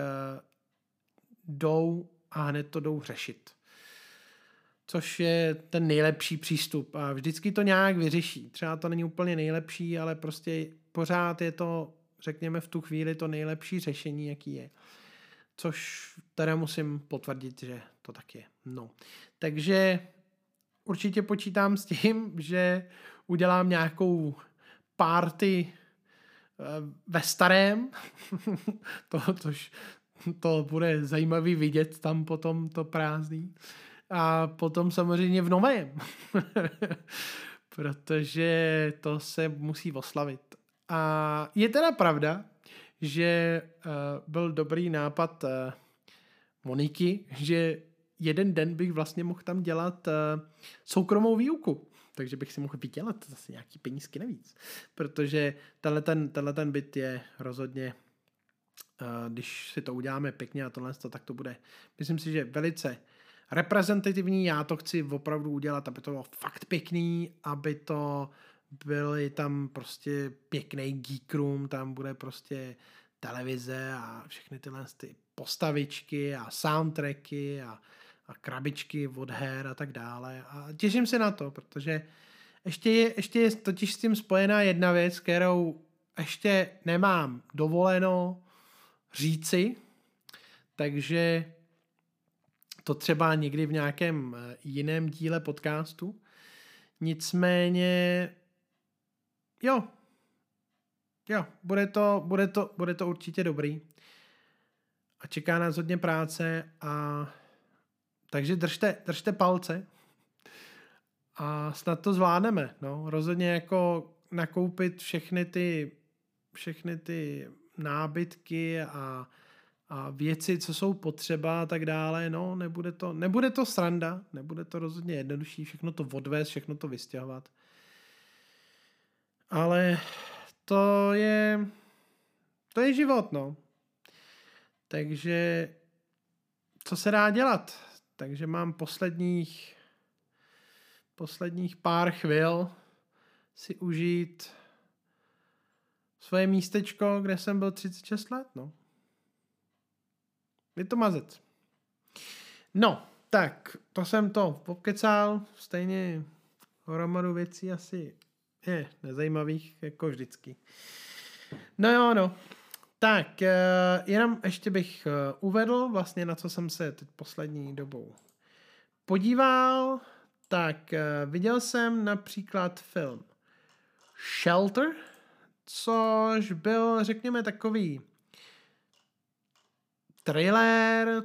jdou a hned to jdou řešit. Což je ten nejlepší přístup a vždycky to nějak vyřeší. Třeba to není úplně nejlepší, ale prostě pořád je to, řekněme, v tu chvíli to nejlepší řešení, jaký je. Což teda musím potvrdit, že to tak je. No. Takže určitě počítám s tím, že udělám nějakou party ve starém. To bude zajímavý vidět tam potom to prázdný. A potom samozřejmě v novém. Protože to se musí oslavit. A je teda pravda, že byl dobrý nápad Moniky, že jeden den bych vlastně mohl tam dělat soukromou výuku. Takže bych si mohl vydělat zase nějaký penízky navíc. Protože tenhle ten byt je rozhodně, když si to uděláme pěkně a tohle, tak to bude, myslím si, že velice reprezentativní. Já to chci opravdu udělat, aby to bylo fakt pěkný, aby to byly tam prostě pěkný geek room, tam bude prostě televize a všechny tyhle ty postavičky a soundtracky a krabičky od her a tak dále. A těším se na to, protože ještě je totiž s tím spojená jedna věc, kterou ještě nemám dovoleno říci, takže to třeba někdy v nějakém jiném díle podcastu. Nicméně jo, bude to určitě dobrý. A čeká nás hodně práce a takže držte palce a snad to zvládneme. No. Rozhodně jako nakoupit všechny ty nábytky a věci, co jsou potřeba a tak dále, no, nebude to sranda, nebude to rozhodně jednodušší, všechno to odvést, všechno to vystěhovat. Ale to je život, no. Takže co se dá dělat? Takže mám posledních pár chvil si užít svoje místečko, kde jsem byl 36 let, no. Je to mazec. No, tak, to jsem to pokecal, stejně hromadu věcí asi je nezajímavých, jako vždycky. No jo, no. Tak, jenom ještě bych uvedl vlastně, na co jsem se teď poslední dobou podíval. Tak, viděl jsem například film Shelter, což byl, řekněme, takový thriller,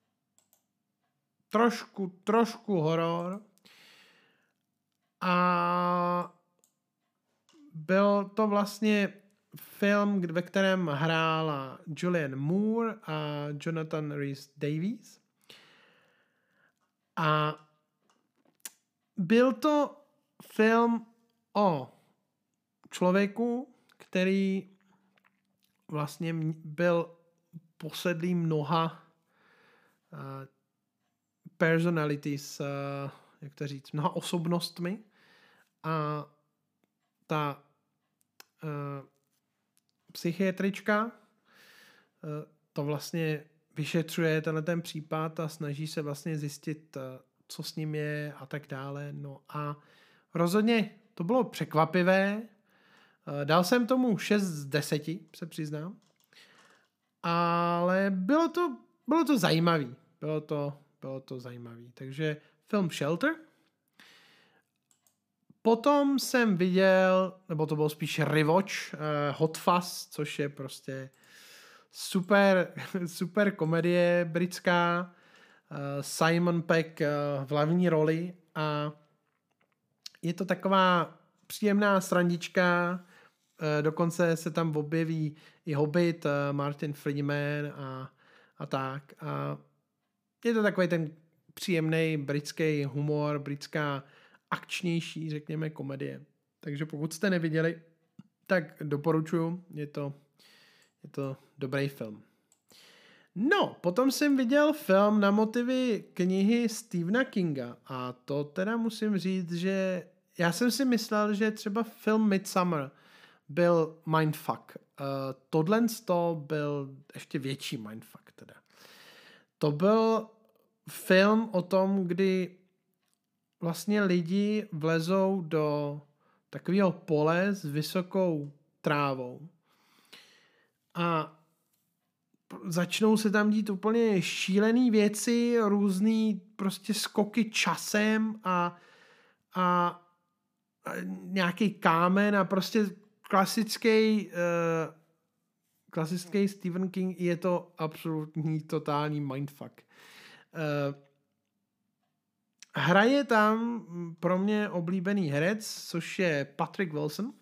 trošku horor a byl to vlastně film, ve kterém hrála Julianne Moore a Jonathan Rhys Davies. A byl to film o člověku, který vlastně byl posedlý mnoha personalities, jak to říct, mnoha osobnostmi a ta psychiatrička to vlastně vyšetřuje ten případ a snaží se vlastně zjistit, co s ním je a tak dále. No a rozhodně to bylo překvapivé. Dal jsem tomu 6 z 10, se přiznám. Ale bylo to zajímavý. Bylo to zajímavý. Takže film Shelter. Potom jsem viděl, nebo to bylo spíš rewatch, Hot Fuzz, což je prostě super komedie britská, Simon Pegg v hlavní roli a je to taková příjemná srandička, dokonce se tam objeví i Hobbit, Martin Freeman a tak. A je to takový ten příjemný britský humor, britská akčnější, řekněme, komedie. Takže pokud jste neviděli, tak doporučuju, je to dobrý film. No, potom jsem viděl film na motivy knihy Stephena Kinga a to teda musím říct, že já jsem si myslel, že třeba film Midsommar byl mindfuck. Tohle byl ještě větší mindfuck teda. To byl film o tom, kdy vlastně lidi vlezou do takového pole s vysokou trávou a začnou se tam dít úplně šílený věci, různý prostě skoky časem a nějaký kámen a prostě klasický Stephen King, je to absolutní totální mindfuck. Hraje tam pro mě oblíbený herec, což je Patrick Wilson,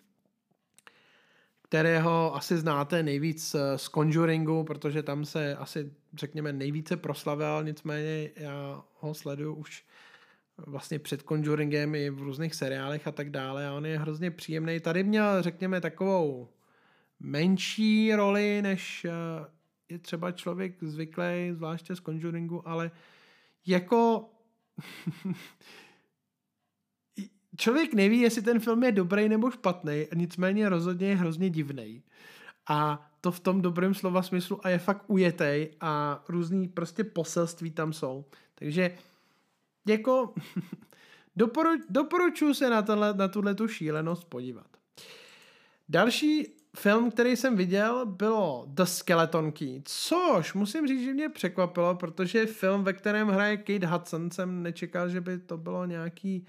kterého asi znáte nejvíc z Conjuringu, protože tam se asi, řekněme, nejvíce proslavil, nicméně já ho sleduju už vlastně před Conjuringem i v různých seriálech a tak dále a on je hrozně příjemný. Tady měl, řekněme, takovou menší roli, než je třeba člověk zvyklý, zvláště z Conjuringu, ale jako člověk neví, jestli ten film je dobrý nebo špatný, nicméně rozhodně je hrozně divnej. A to v tom dobrém slova smyslu a je fakt ujetej a různý prostě poselství tam jsou. Takže jako doporučuji se na tuhletu šílenost podívat. Další film, který jsem viděl, bylo The Skeleton Key, což musím říct, že mě překvapilo, protože film, ve kterém hraje Kate Hudson, jsem nečekal, že by to bylo nějaký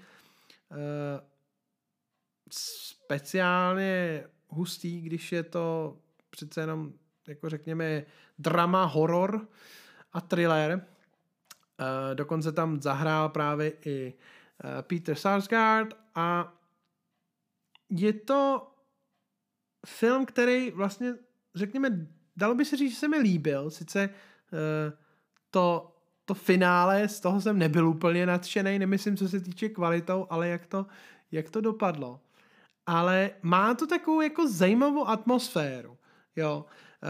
speciálně hustý, když je to přece jenom, jako řekněme, drama, horor a thriller. Dokonce tam zahrál právě i Peter Sarsgaard a je to film, který vlastně, řekněme, dalo by se říct, že se mi líbil, sice to finále, z toho jsem nebyl úplně nadšenej, nemyslím, co se týče kvalitou, ale jak to dopadlo. Ale má to takovou jako zajímavou atmosféru, jo.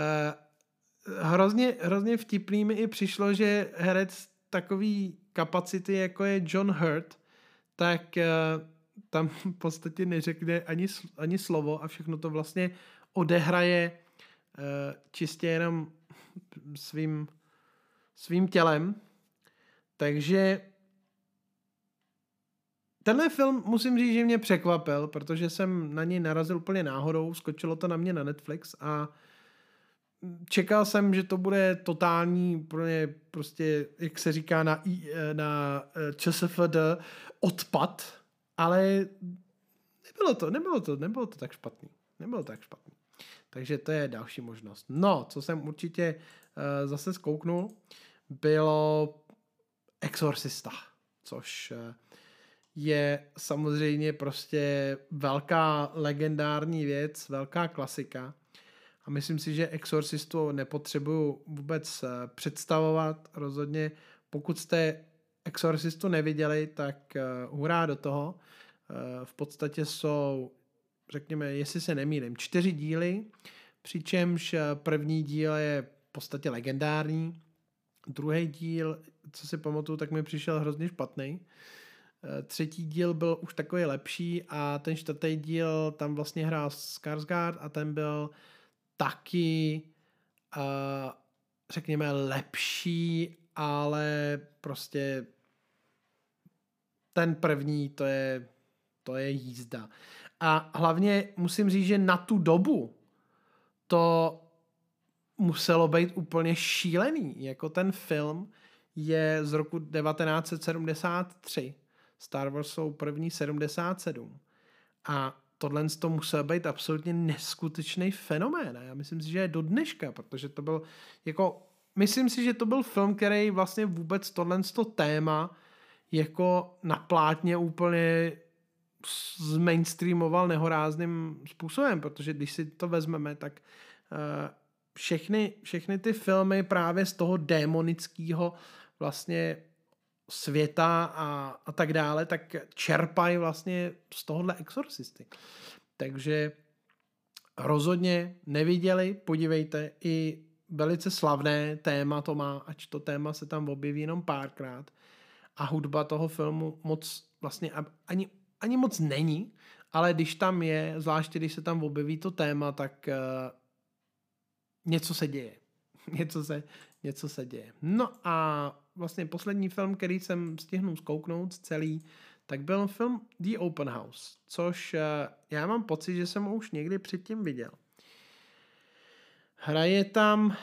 Hrozně vtipný mi i přišlo, že herec takový kapacity, jako je John Hurt, tak tam v podstatě neřekne ani slovo a všechno to vlastně odehraje čistě jenom svým tělem. Takže tenhle film musím říct, že mě překvapil, protože jsem na něj narazil úplně náhodou, skočilo to na mě na Netflix a čekal jsem, že to bude totální, prostě, jak se říká na ČSFD, odpad, ale nebylo to tak špatný. Takže to je další možnost. No, co jsem určitě zase zkouknul, bylo Exorcista, což je samozřejmě prostě velká legendární věc, velká klasika. A myslím si, že Exorcistu nepotřebuju vůbec představovat. Rozhodně, pokud jste Exorcistu neviděli, tak hurá do toho. V podstatě jsou, řekněme, jestli se nemýlím, 4 díly, přičemž první díl je v podstatě legendární. Druhý díl, co si pamatuju, tak mi přišel hrozně špatný. Třetí díl byl už takový lepší a ten čtvrtý díl tam vlastně hrál Skarsgård a ten byl taky, řekněme, lepší, ale prostě ten první, to je jízda. A hlavně musím říct, že na tu dobu to muselo být úplně šílený. Jako ten film je z roku 1973. Star Wars jsou první 77. A tohle to musel být absolutně neskutečný fenomén. A já myslím si, že je do dneška, protože to byl jako, myslím si, že to byl film, který vlastně vůbec tohle téma jako na plátně úplně zmainstreamoval nehorázným způsobem, protože když si to vezmeme, tak všechny ty filmy právě z toho démonického vlastně světa a tak dále, tak čerpají vlastně z tohohle Exorcisty. Takže rozhodně neviděli, podívejte, i velice slavné téma to má, ač to téma se tam objeví jenom párkrát a hudba toho filmu moc vlastně ani moc není, ale když tam je, zvláště když se tam objeví to téma, tak něco se děje. Něco se děje. No a vlastně poslední film, který jsem stihnul zkouknout celý, tak byl film The Open House, což já mám pocit, že jsem ho už někdy předtím viděl. Hraje tam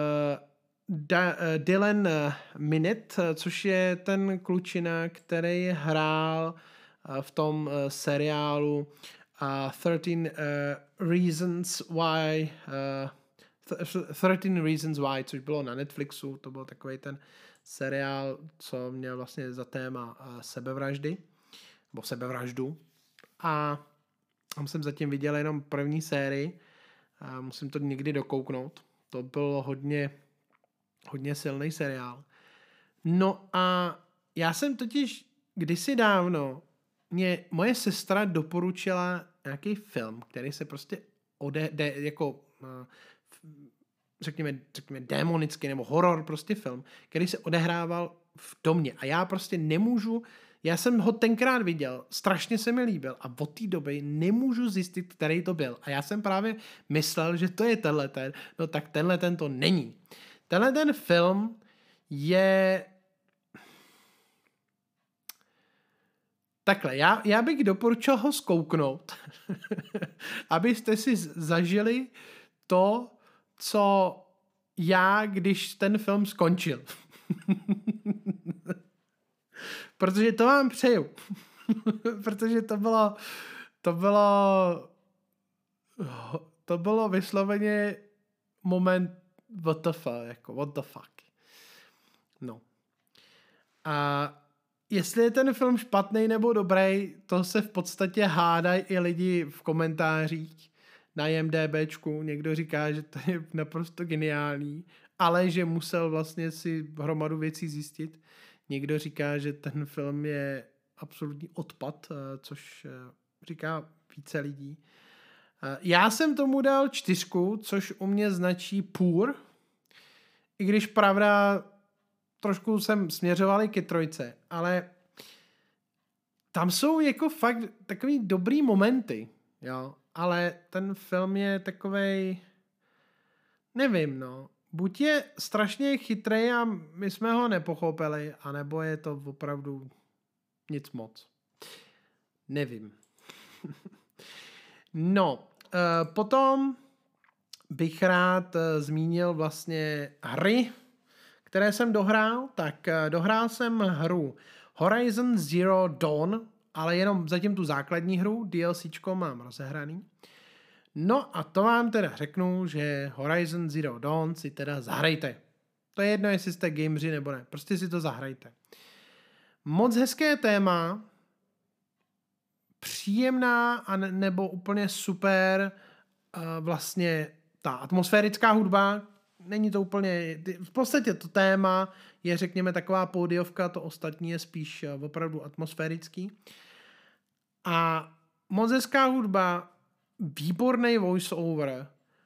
Dylan Minnette, což je ten klučina, který hrál v tom seriálu 13 Reasons Why 13 Reasons Why, což bylo na Netflixu, to byl takový ten seriál, co měl vlastně za téma sebevraždy, nebo sebevraždu. A tam jsem zatím viděl jenom první sérii, a musím to někdy dokouknout. To byl hodně silný seriál. No a já jsem totiž kdysi dávno, moje sestra doporučila nějaký film, který se prostě řekněme démonický nebo horor prostě film, který se odehrával v domě. A já prostě nemůžu, já jsem ho tenkrát viděl, strašně se mi líbil a od té doby nemůžu zjistit, který to byl. A já jsem právě myslel, že to je tenhleten, no tak tenhleten to není. Tenhleten film je takhle, já bych doporučil ho zkouknout, abyste si zažili to, co já, když ten film skončil. Protože to vám přeju. Protože to bylo vysloveně moment what the fuck. No. A jestli je ten film špatný nebo dobrý, to se v podstatě hádají i lidi v komentářích na IMDbčku. Někdo říká, že to je naprosto geniální, ale že musel vlastně si hromadu věcí zjistit. Někdo říká, že ten film je absolutní odpad, což říká více lidí. Já jsem tomu dal 4, což u mě značí poor, i když pravda trošku jsem směřoval i ke 3, ale tam jsou jako fakt takový dobrý momenty, jo, ale ten film je takovej, nevím, no, buď je strašně chytrý a my jsme ho nepochopili, anebo je to opravdu nic moc. Nevím. No, potom bych rád zmínil vlastně hry, které jsem dohrál. Tak dohrál jsem hru Horizon Zero Dawn, ale jenom zatím tu základní hru, DLCčko mám rozehraný. No a to vám teda řeknu, že Horizon Zero Dawn si teda zahrajte. To je jedno, jestli jste gameři nebo ne. Prostě si to zahrajte. Moc hezké téma, příjemná a nebo úplně super vlastně ta atmosférická hudba. Není to úplně, v podstatě to téma je, řekněme, taková pódiovka, to ostatní je spíš opravdu atmosférický. A moc hezká hudba, výborný voice-over,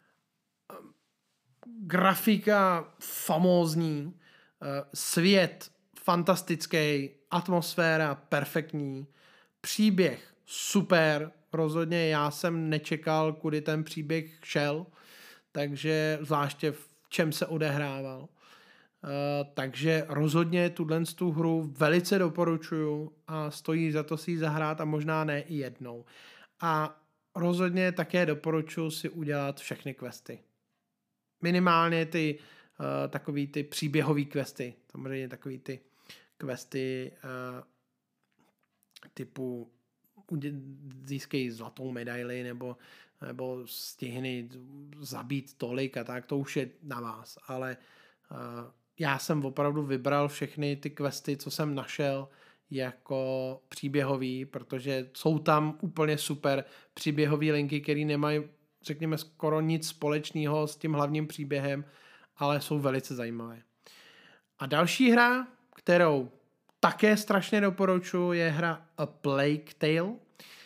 grafika famózní, svět fantastický, atmosféra perfektní, příběh super, rozhodně já jsem nečekal, kudy ten příběh šel, takže zvláště v čem se odehrával. Takže rozhodně tu hru velice doporučuju a stojí za to si ji zahrát a možná ne i jednou. A rozhodně také doporučuji si udělat všechny questy. Minimálně ty takový ty příběhový questy. Samozřejmě takový ty questy typu získají zlatou medaili nebo stihny zabít tolik a tak, to už je na vás, ale já jsem opravdu vybral všechny ty questy, co jsem našel jako příběhový, protože jsou tam úplně super příběhový linky, které nemají, řekněme, skoro nic společného s tím hlavním příběhem, ale jsou velice zajímavé. A další hra, kterou také strašně doporučuji, je hra A Plague Tale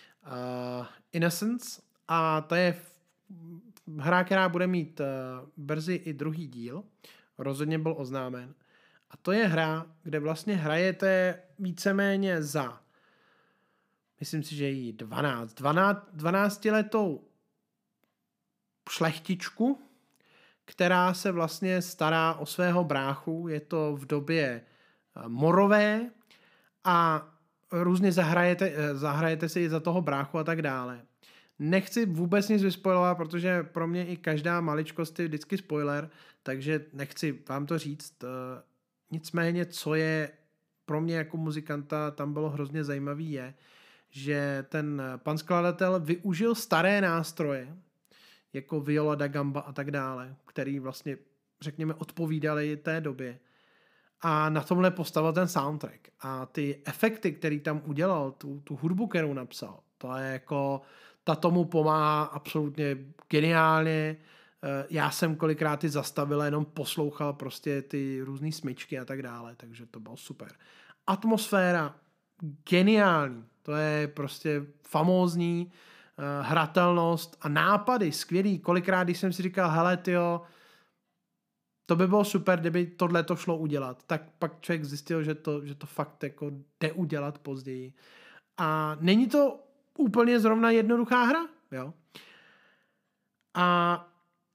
Innocence, a to je hra, která bude mít brzy i druhý díl, rozhodně byl oznámen. A to je hra, kde vlastně hrajete víceméně za, myslím si, že jí 12letou šlechtičku, která se vlastně stará o svého bráchu. Je to v době morové a různě zahrajete si i za toho bráchu a tak dále. Nechci vůbec nic vyspoilovat, protože pro mě i každá maličkost je vždycky spoiler, takže nechci vám to říct. Nicméně, co je pro mě jako muzikanta tam bylo hrozně zajímavý, je, že ten pan skladatel využil staré nástroje, jako viola da gamba a tak dále, který vlastně, řekněme, odpovídali té době. A na tomhle postavil ten soundtrack. A ty efekty, který tam udělal, tu hudbu, kterou napsal, to je jako, ta tomu pomáhá absolutně geniálně. Já jsem kolikrát ty zastavil, jenom poslouchal prostě ty různý smyčky a tak dále, takže to bylo super. Atmosféra geniální, to je prostě famózní, hratelnost a nápady skvělý. Kolikrát, když jsem si říkal, hele tyjo, to by bylo super, kdyby tohle to šlo udělat, tak pak člověk zjistil, že to fakt jako jde udělat později. A není to úplně zrovna jednoduchá hra, jo. A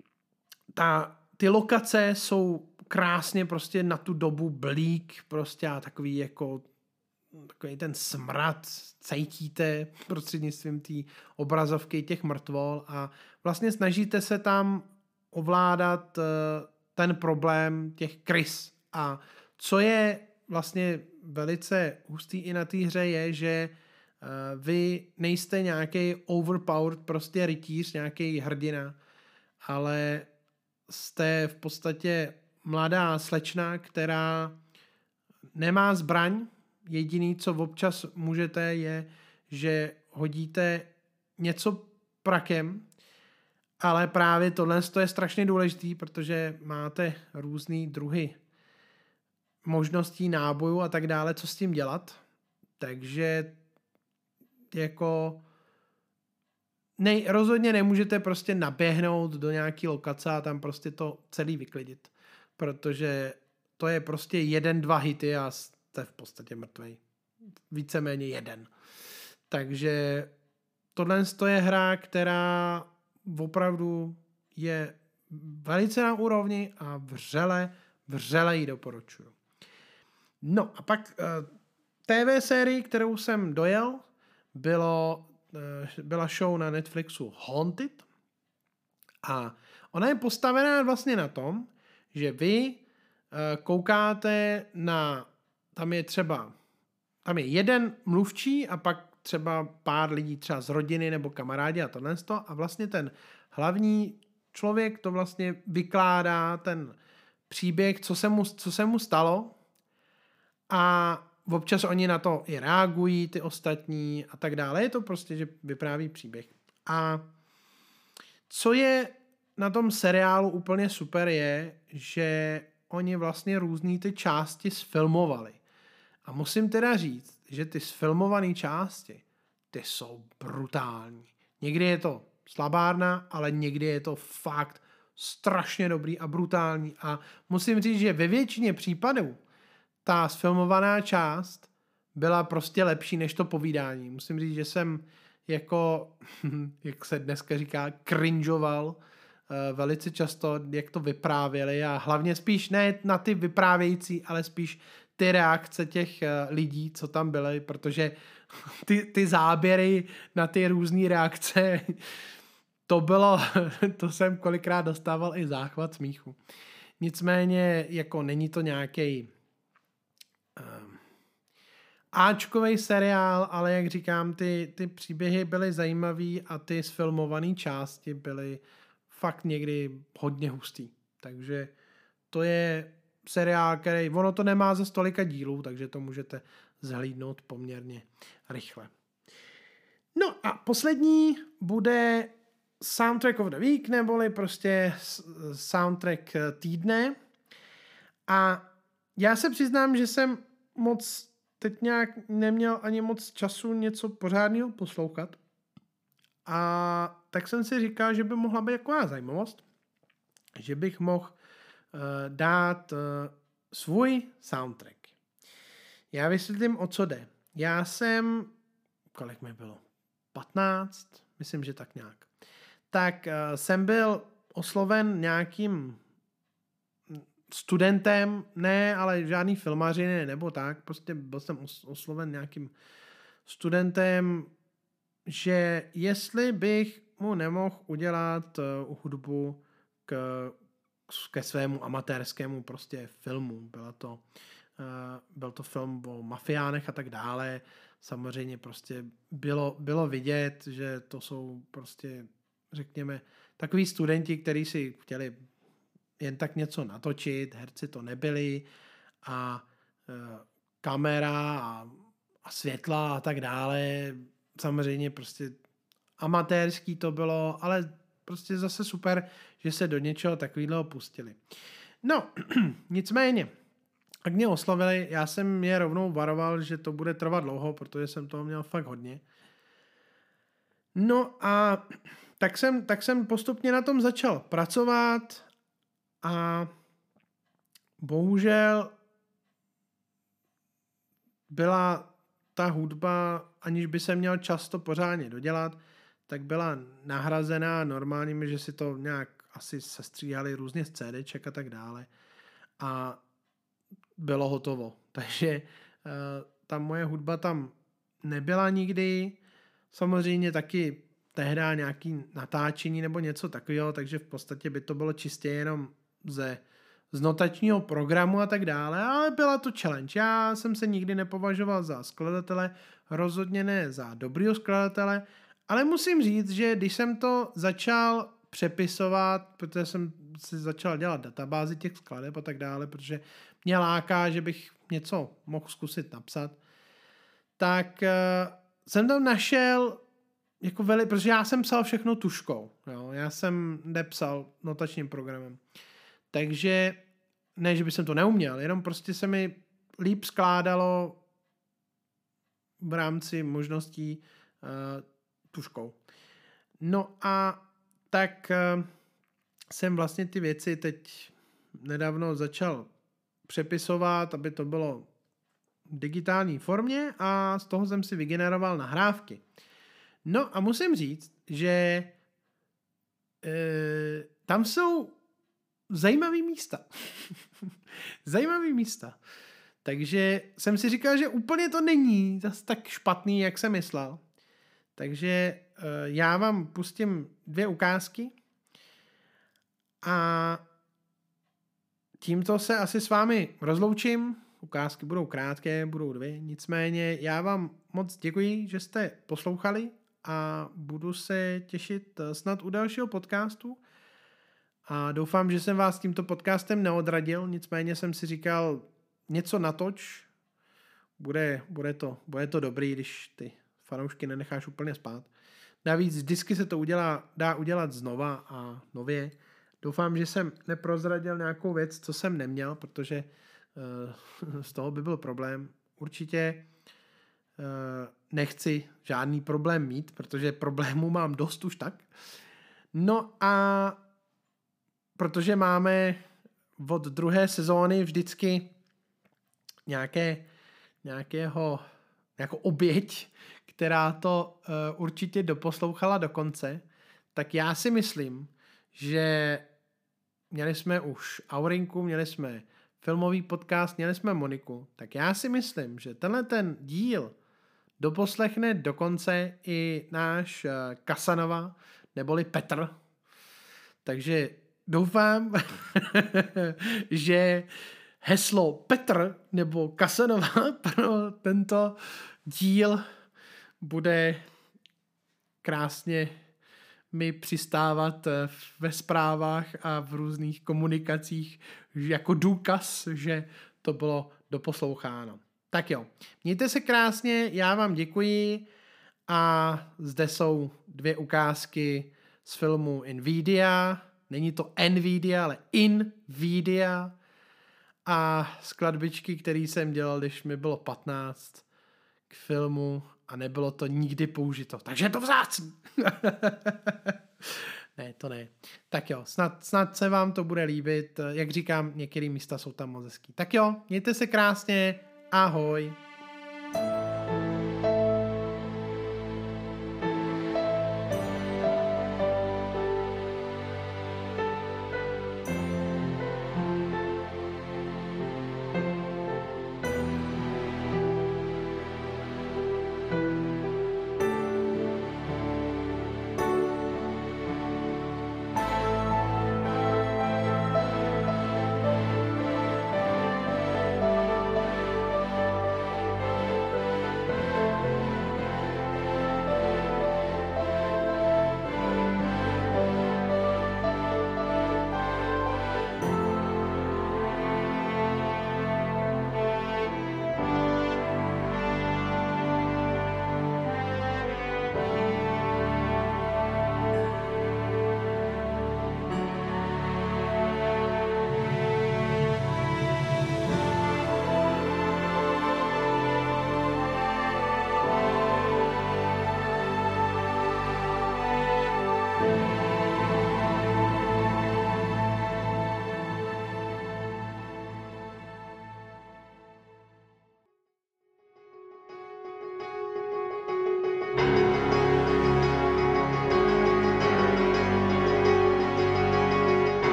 ty lokace jsou krásně prostě na tu dobu blík prostě a takový ten smrad cítíte prostřednictvím té obrazovky těch mrtvol a vlastně snažíte se tam ovládat ten problém těch krys. A co je vlastně velice hustý i na té hře je, že vy nejste nějaký overpowered prostě rytíř, nějaký hrdina, ale jste v podstatě mladá slečna, která nemá zbraň. Jediný, co občas můžete, je, že hodíte něco prakem, ale právě tohle je strašně důležitý, protože máte různý druhy možností nábojů a tak dále, co s tím dělat. Takže jako rozhodně nemůžete prostě naběhnout do nějaký lokace a tam prostě to celý vyklidit, protože to je prostě 1-2 hity a jste v podstatě mrtvej. Víceméně jeden. Takže tohle je hra, která opravdu je velice na úrovni a vřele ji doporučuju. No a pak TV série, kterou jsem dojel, byla show na Netflixu Haunted a ona je postavená vlastně na tom, že vy koukáte tam je jeden mluvčí a pak třeba pár lidí třeba z rodiny nebo kamarádi a tohle a vlastně ten hlavní člověk to vlastně vykládá ten příběh, co se mu stalo a občas oni na to i reagují, ty ostatní a tak dále. Je to prostě, že vypráví příběh. A co je na tom seriálu úplně super je, že oni vlastně různý ty části sfilmovali. A musím teda říct, že ty sfilmované části, ty jsou brutální. Někdy je to slabárna, ale někdy je to fakt strašně dobrý a brutální. A musím říct, že ve většině případů ta sfilmovaná část byla prostě lepší než to povídání. Musím říct, že jsem jako, jak se dneska říká, cringeoval velice často, jak to vyprávěli a hlavně spíš ne na ty vyprávějící, ale spíš ty reakce těch lidí, co tam byly, protože ty záběry na ty různé reakce, to jsem kolikrát dostával i záchvat smíchu. Nicméně, jako není to nějaký áčkovej seriál, ale jak říkám, ty příběhy byly zajímavý a ty sfilmované části byly fakt někdy hodně hustý. Takže to je seriál, který, ono to nemá za stolika dílů, takže to můžete zhlídnout poměrně rychle. No a poslední bude Soundtrack of the Week, neboli prostě soundtrack týdne. A já se přiznám, že jsem moc teď nějak neměl ani moc času něco pořádného poslouchat. A tak jsem si říkal, že by mohla být taková zajímavost, že bych mohl dát svůj soundtrack. Já vysvětlím, o co jde. Já jsem, kolik mi bylo? 15? Myslím, že tak nějak. Tak jsem byl osloven nějakým studentem, ne, ale žádný filmařiny nebo tak, prostě byl jsem osloven nějakým studentem, že jestli bych mu nemohl udělat hudbu ke svému amatérskému prostě filmu. Byl to film o mafiánech a tak dále. Samozřejmě prostě bylo vidět, že to jsou prostě, řekněme, takový studenti, kteří si chtěli jen tak něco natočit, herci to nebyli a kamera a světla a tak dále. Samozřejmě prostě amatérský to bylo, ale prostě zase super, že se do něčeho takového pustili. No, nicméně, jak mě oslovili, já jsem je rovnou varoval, že to bude trvat dlouho, protože jsem toho měl fakt hodně. No a tak jsem postupně na tom začal pracovat a bohužel byla ta hudba, aniž by se měl často pořádně dodělat, tak byla nahrazená normálními, že si to nějak asi sestříhali různě z CDček a tak dále. A bylo hotovo. Takže ta moje hudba tam nebyla nikdy. Samozřejmě taky tehdy nějaký natáčení nebo něco takového, takže v podstatě by to bylo čistě jenom z notačního programu a tak dále, ale byla to challenge. Já jsem se nikdy nepovažoval za skladatele, rozhodně ne za dobrýho skladatele, ale musím říct, že když jsem to začal přepisovat, protože jsem si začal dělat databázi těch skladeb a tak dále, protože mě láká, že bych něco mohl zkusit napsat, tak jsem tam našel jako protože já jsem psal všechno tuškou, jo? Já jsem nepsal notačním programem. Takže ne, že bych to neuměl, jenom prostě se mi líp skládalo v rámci možností tuškou. No a tak jsem vlastně ty věci teď nedávno začal přepisovat, aby to bylo v digitální formě a z toho jsem si vygeneroval nahrávky. No a musím říct, že tam jsou zajímavý místa. Zajímavý místa. Takže jsem si říkal, že úplně to není zase tak špatný, jak jsem myslel. Takže já vám pustím 2 ukázky a tímto se asi s vámi rozloučím. Ukázky budou krátké, budou 2. Nicméně já vám moc děkuji, že jste poslouchali a budu se těšit snad u dalšího podcastu. A doufám, že jsem vás tímto podcastem neodradil, nicméně jsem si říkal, něco natoč, bude to dobrý, když ty fanoušky nenecháš úplně spát. Navíc vždycky se to dá udělat znova a nově. Doufám, že jsem neprozradil nějakou věc, co jsem neměl, protože z toho by byl problém. Určitě nechci žádný problém mít, protože problémů mám dost už tak. No a protože máme od 2. sezóny vždycky nějakou oběť, která to určitě doposlouchala do konce, tak já si myslím, že měli jsme už Aurinku, měli jsme filmový podcast, měli jsme Moniku, tak já si myslím, že tenhle ten díl doposlechne do konce i náš Casanova, neboli Petr. Takže doufám, že heslo Petr nebo Casanova pro tento díl bude krásně mi přistávat ve zprávách a v různých komunikacích jako důkaz, že to bylo doposloucháno. Tak jo, mějte se krásně, já vám děkuji a zde jsou 2 ukázky z filmu Nvidia. Není to Nvidia, ale Nvidia. A skladbičky, které jsem dělal, když mi bylo 15 k filmu a nebylo to nikdy použito. Takže je to vzácný. Ne, to ne. Tak jo, snad se vám to bude líbit. Jak říkám, některé místa jsou tam moc hezký. Tak jo, mějte se krásně. Ahoj.